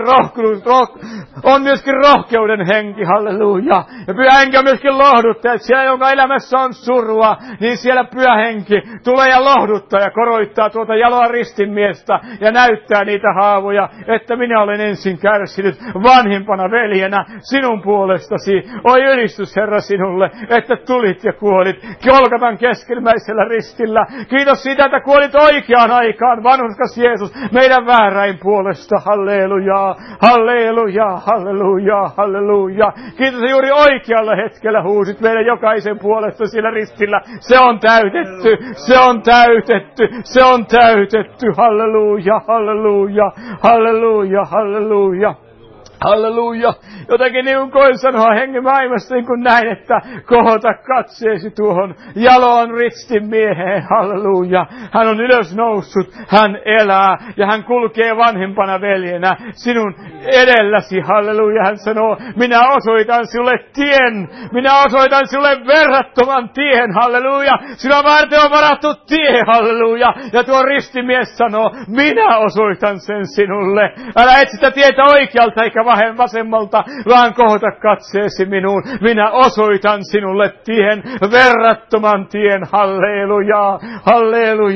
myöskin rohkeuden henki, halleluja. Ja pyhä henki on myöskin lohduttaja, että siellä, jonka elämässä on surua, niin siellä pyhä henki tulee ja lohduttaa ja koroittaa tuota jaloa ristinmiestä ja näyttää niitä haavoja, että minä olen ensin kärsinyt vanhimpana veljenä sinun puolestasi. Oi ylistys, Herra, sinulle, että tulit ja kuolit Golgatan keskelmäisellä ristillä. Kiitos siitä, että kuolit oikeaan aikaan, vanhurskas Jeesus, meidän vääräin puolesta. Halleluja, halleluja, halleluja, halleluja. Kiitos, että juuri oikealla hetkellä huusit meidän jokaisen puolesta siellä ristillä. Se on täytetty, se on täytetty, se on täytetty. Halleluja, halleluja, halleluja, halleluja. Halleluja. Jotenkin niin kuin koin sanoa hengen maailmasta niin kuin näin, että kohota katseesi tuohon jaloon ristin mieheen. Halleluja. Hän on ylös noussut, hän elää ja hän kulkee vanhempana veljenä sinun edelläsi. Halleluja. Hän sanoo, minä osoitan sinulle tien, minä osoitan sinulle verrattoman tien. Halleluja. Sinua varten on varattu tie. Halleluja. Ja tuo ristimies sanoo, minä osoitan sen sinulle. Älä etsi sitä tietä oikealta eikä vasemmalta, vaan kohota katseesi minuun. Minä osoitan sinulle tien, verrattoman tien. Halleluja, halleluja,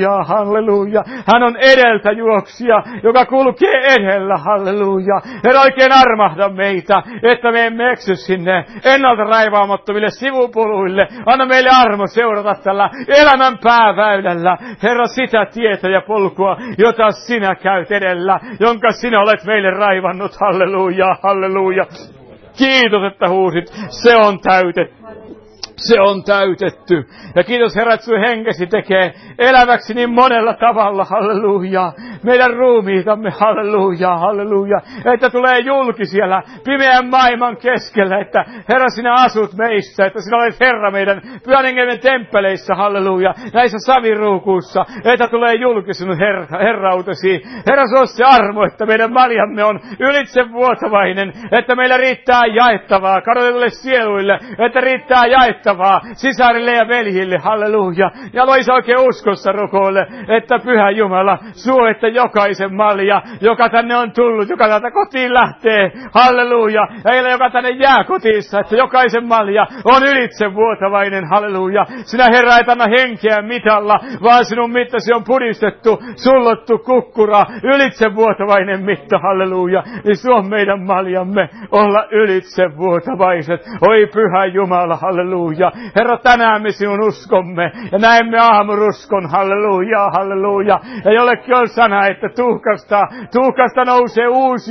halleluja, halleluja. Hän on edeltäjuoksija, joka kulkee edellä, halleluja. Herra, oikein armahda meitä, että me emme eksy sinne ennalta raivaamattomille sivupoluille. Anna meille armo seurata tällä elämän pääväylällä, Herra, sitä tietä ja polkua, jota sinä käyt edellä, jonka sinä olet meille raivannut, halleluja, halleluja. Kiitos, että huusit, se on täytetty. Se on täytetty. Ja kiitos Herra, että sinun henkesi tekee eläväksi niin monella tavalla, halleluja. Meidän ruumiitamme, halleluja, halleluja. Että tulee julki siellä pimeän maailman keskellä, että Herra, sinä asut meissä, että sinä olet Herra meidän Pyhän Hengen temppeleissä, halleluja. Näissä saviruukuissa, että tulee julki sinun herrautesi. Herra, se on se armo, että meidän maljamme on ylitsevuotavainen, että meillä riittää jaettavaa kadotetuille sieluille, että riittää jaettavaa sisarille ja veljille, halleluja. Ja loisa oikein uskossa rukoille, että Pyhä Jumala suo, että jokaisen malja, joka tänne on tullut, joka täältä kotiin lähtee, halleluja. Ja heillä, joka tänne jää kotiissa, että jokaisen malja on ylitsevuotavainen, halleluja. Sinä Herra et anna henkeä mitalla, vaan sinun mittasi on pudistettu, sullottu kukkura, ylitsevuotavainen mitta, halleluja. Niin suo meidän maljamme olla ylitsevuotavaiset. Oi Pyhä Jumala, halleluja. Herra, tänään me sinun uskomme ja näemme aamuruskon, halleluja, halleluja. Ja jollekin on sana, että tuhkasta nousee uusi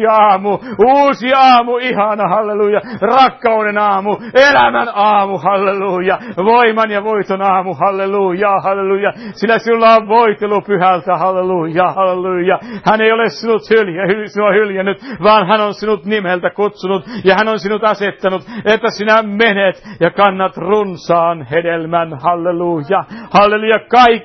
aamu, ihana, halleluja, rakkauden aamu, elämän aamu, halleluja, voiman ja voiton aamu, halleluja, halleluja. Sillä sinulla on voitelu Pyhältä, halleluja, halleluja. Hän ei ole sinua hyljännyt, vaan hän on sinut nimeltä kutsunut ja hän on sinut asettanut, että sinä menet ja kannat runsaan hedelmän, halleluja, halleluja,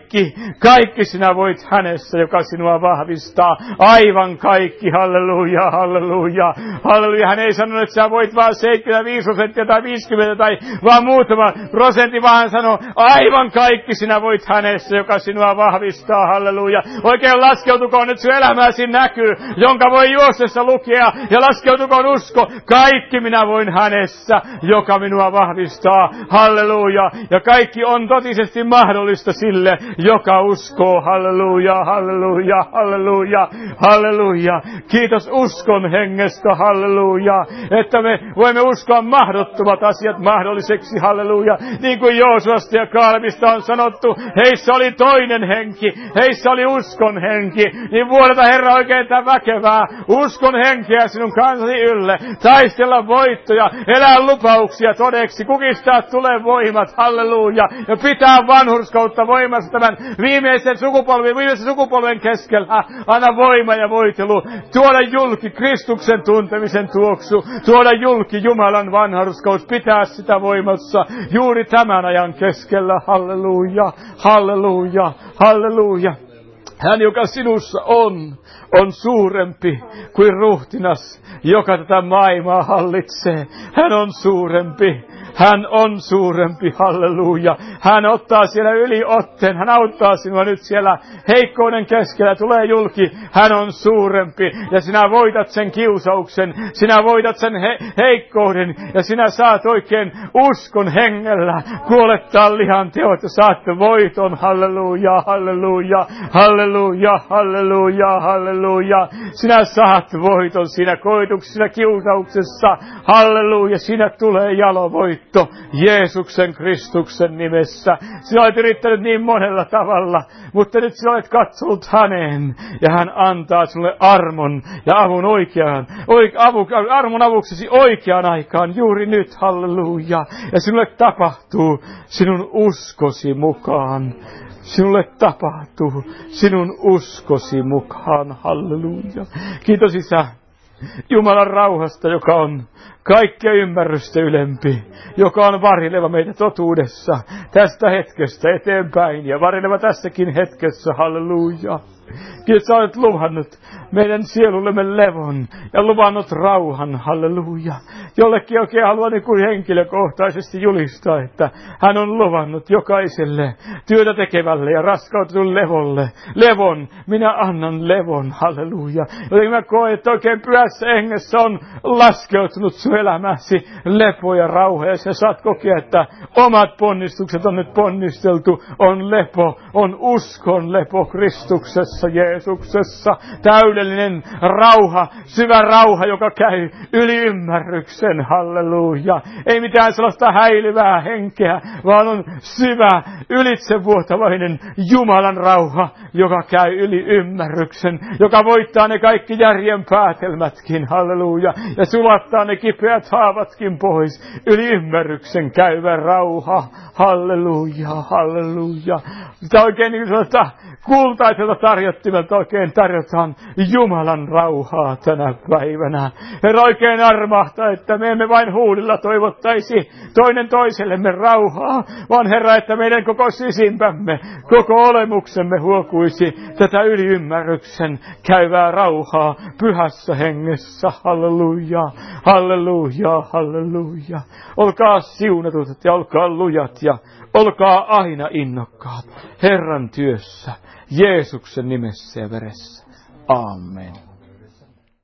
kaikki sinä voit hänessä, joka sinua vahvistaa, aivan kaikki, halleluja, halleluja, halleluja. Hän ei sanonut, että sä voit vaan 75% tai 50 tai vaan muutama prosentti, vaan hän sanoo, aivan kaikki sinä voit hänessä, joka sinua vahvistaa, halleluja. Oikein laskeutukoon nyt sun elämäsi näkyy, jonka voi juostessa lukea, ja laskeutukoon usko, kaikki minä voin hänessä, joka minua vahvistaa, halleluja. Ja kaikki on totisesti mahdollista sille, joka uskoo, halleluja, halleluja, halleluja, halleluja. Kiitos uskon hengestä, halleluja, että me voimme uskoa mahdottomat asiat mahdolliseksi, halleluja. Niin kuin Joosuasta ja Kaalebista on sanottu, heissä oli toinen henki, heissä oli uskon henki. Niin vuodeta Herra oikein tämän väkevää uskon henkeä sinun kansasi ylle, taistella voittoja, elää lupauksia todeksi, kukistaa tulee voimat, halleluja, ja pitää vanhurskautta voimassa tämän viimeisen sukupolven keskellä. Anna voima ja voitelu, tuoda julki Kristuksen tuntemisen tuoksu, tuoda julki Jumalan vanhurskaus, pitää sitä voimassa juuri tämän ajan keskellä, halleluja, halleluja, halleluja. Hän, joka sinussa on suurempi kuin ruhtinas, joka tätä maailmaa hallitsee. Hän on suurempi. Hän on suurempi, halleluja. Hän ottaa siellä yliotteen. Hän auttaa sinua nyt siellä heikkouden keskellä. Tulee julki. Hän on suurempi. Ja sinä voitat sen kiusauksen. Sinä voitat sen heikkouden. Ja sinä saat oikein uskon hengellä kuolettaa lihan teot. Ja saat voiton. Halleluja, halleluja, halleluja, halleluja, halleluja. Sinä saat voiton siinä koetuksessa, siinä kiusauksessa. Halleluja, sinä tulee jalovoitto. Jeesuksen Kristuksen nimessä. Sinä olet yrittänyt niin monella tavalla, mutta nyt sinä olet katsonut häneen ja hän antaa sinulle armon ja avun armon avuksesi oikeaan aikaan juuri nyt, halleluja. Ja sinulle tapahtuu sinun uskosi mukaan. Sinulle tapahtuu sinun uskosi mukaan, halleluja. Kiitos Isä Jumalan rauhasta, joka on kaikkea ymmärrystä ylempi, joka on varjeleva meitä totuudessa tästä hetkestä eteenpäin ja varjeleva tässäkin hetkessä, halleluja. Kiitos, sä olet luvannut meidän sielullemme levon ja luvannut rauhan, halleluja. Jollekin oikein haluan niin kuin henkilökohtaisesti julistaa, että hän on luvannut jokaiselle työtä tekevälle ja raskautetun levon. Minä annan levon, halleluja. Joten mä koen, että oikein pyhässä hengessä on laskeutunut sun sinun elämäsi lepo ja rauha, ja sä saat kokea, että omat ponnistukset on nyt ponnisteltu, on lepo, on uskon lepo Kristuksessa, Jeesuksessa, täydellinen rauha, syvä rauha, joka käy yli ymmärryksen, halleluja. Ei mitään sellaista häilyvää henkeä, vaan on syvä, ylitsevuotavainen Jumalan rauha, joka käy yli ymmärryksen, joka voittaa ne kaikki järjen päätelmätkin, halleluja, ja sulattaa ne kipeät haavatkin pois, yli ymmärryksen käyvä rauha, halleluja, halleluja. Sitä oikein niin sellaista kultaiselta tarjottimelta oikein tarjotaan Jumalan rauhaa tänä päivänä. Herra oikein armahtaa, että me emme vain huulilla toivottaisi toinen toisellemme rauhaa, vaan Herra, että meidän koko sisimpämme, koko olemuksemme huokuisi tätä yliymmärryksen käyvää rauhaa pyhässä hengessä. Halleluja, halleluja, halleluja. Olkaa siunatut ja olkaa lujat ja olkaa aina innokkaat Herran työssä, Jeesuksen nimessä ja veressä. Amen.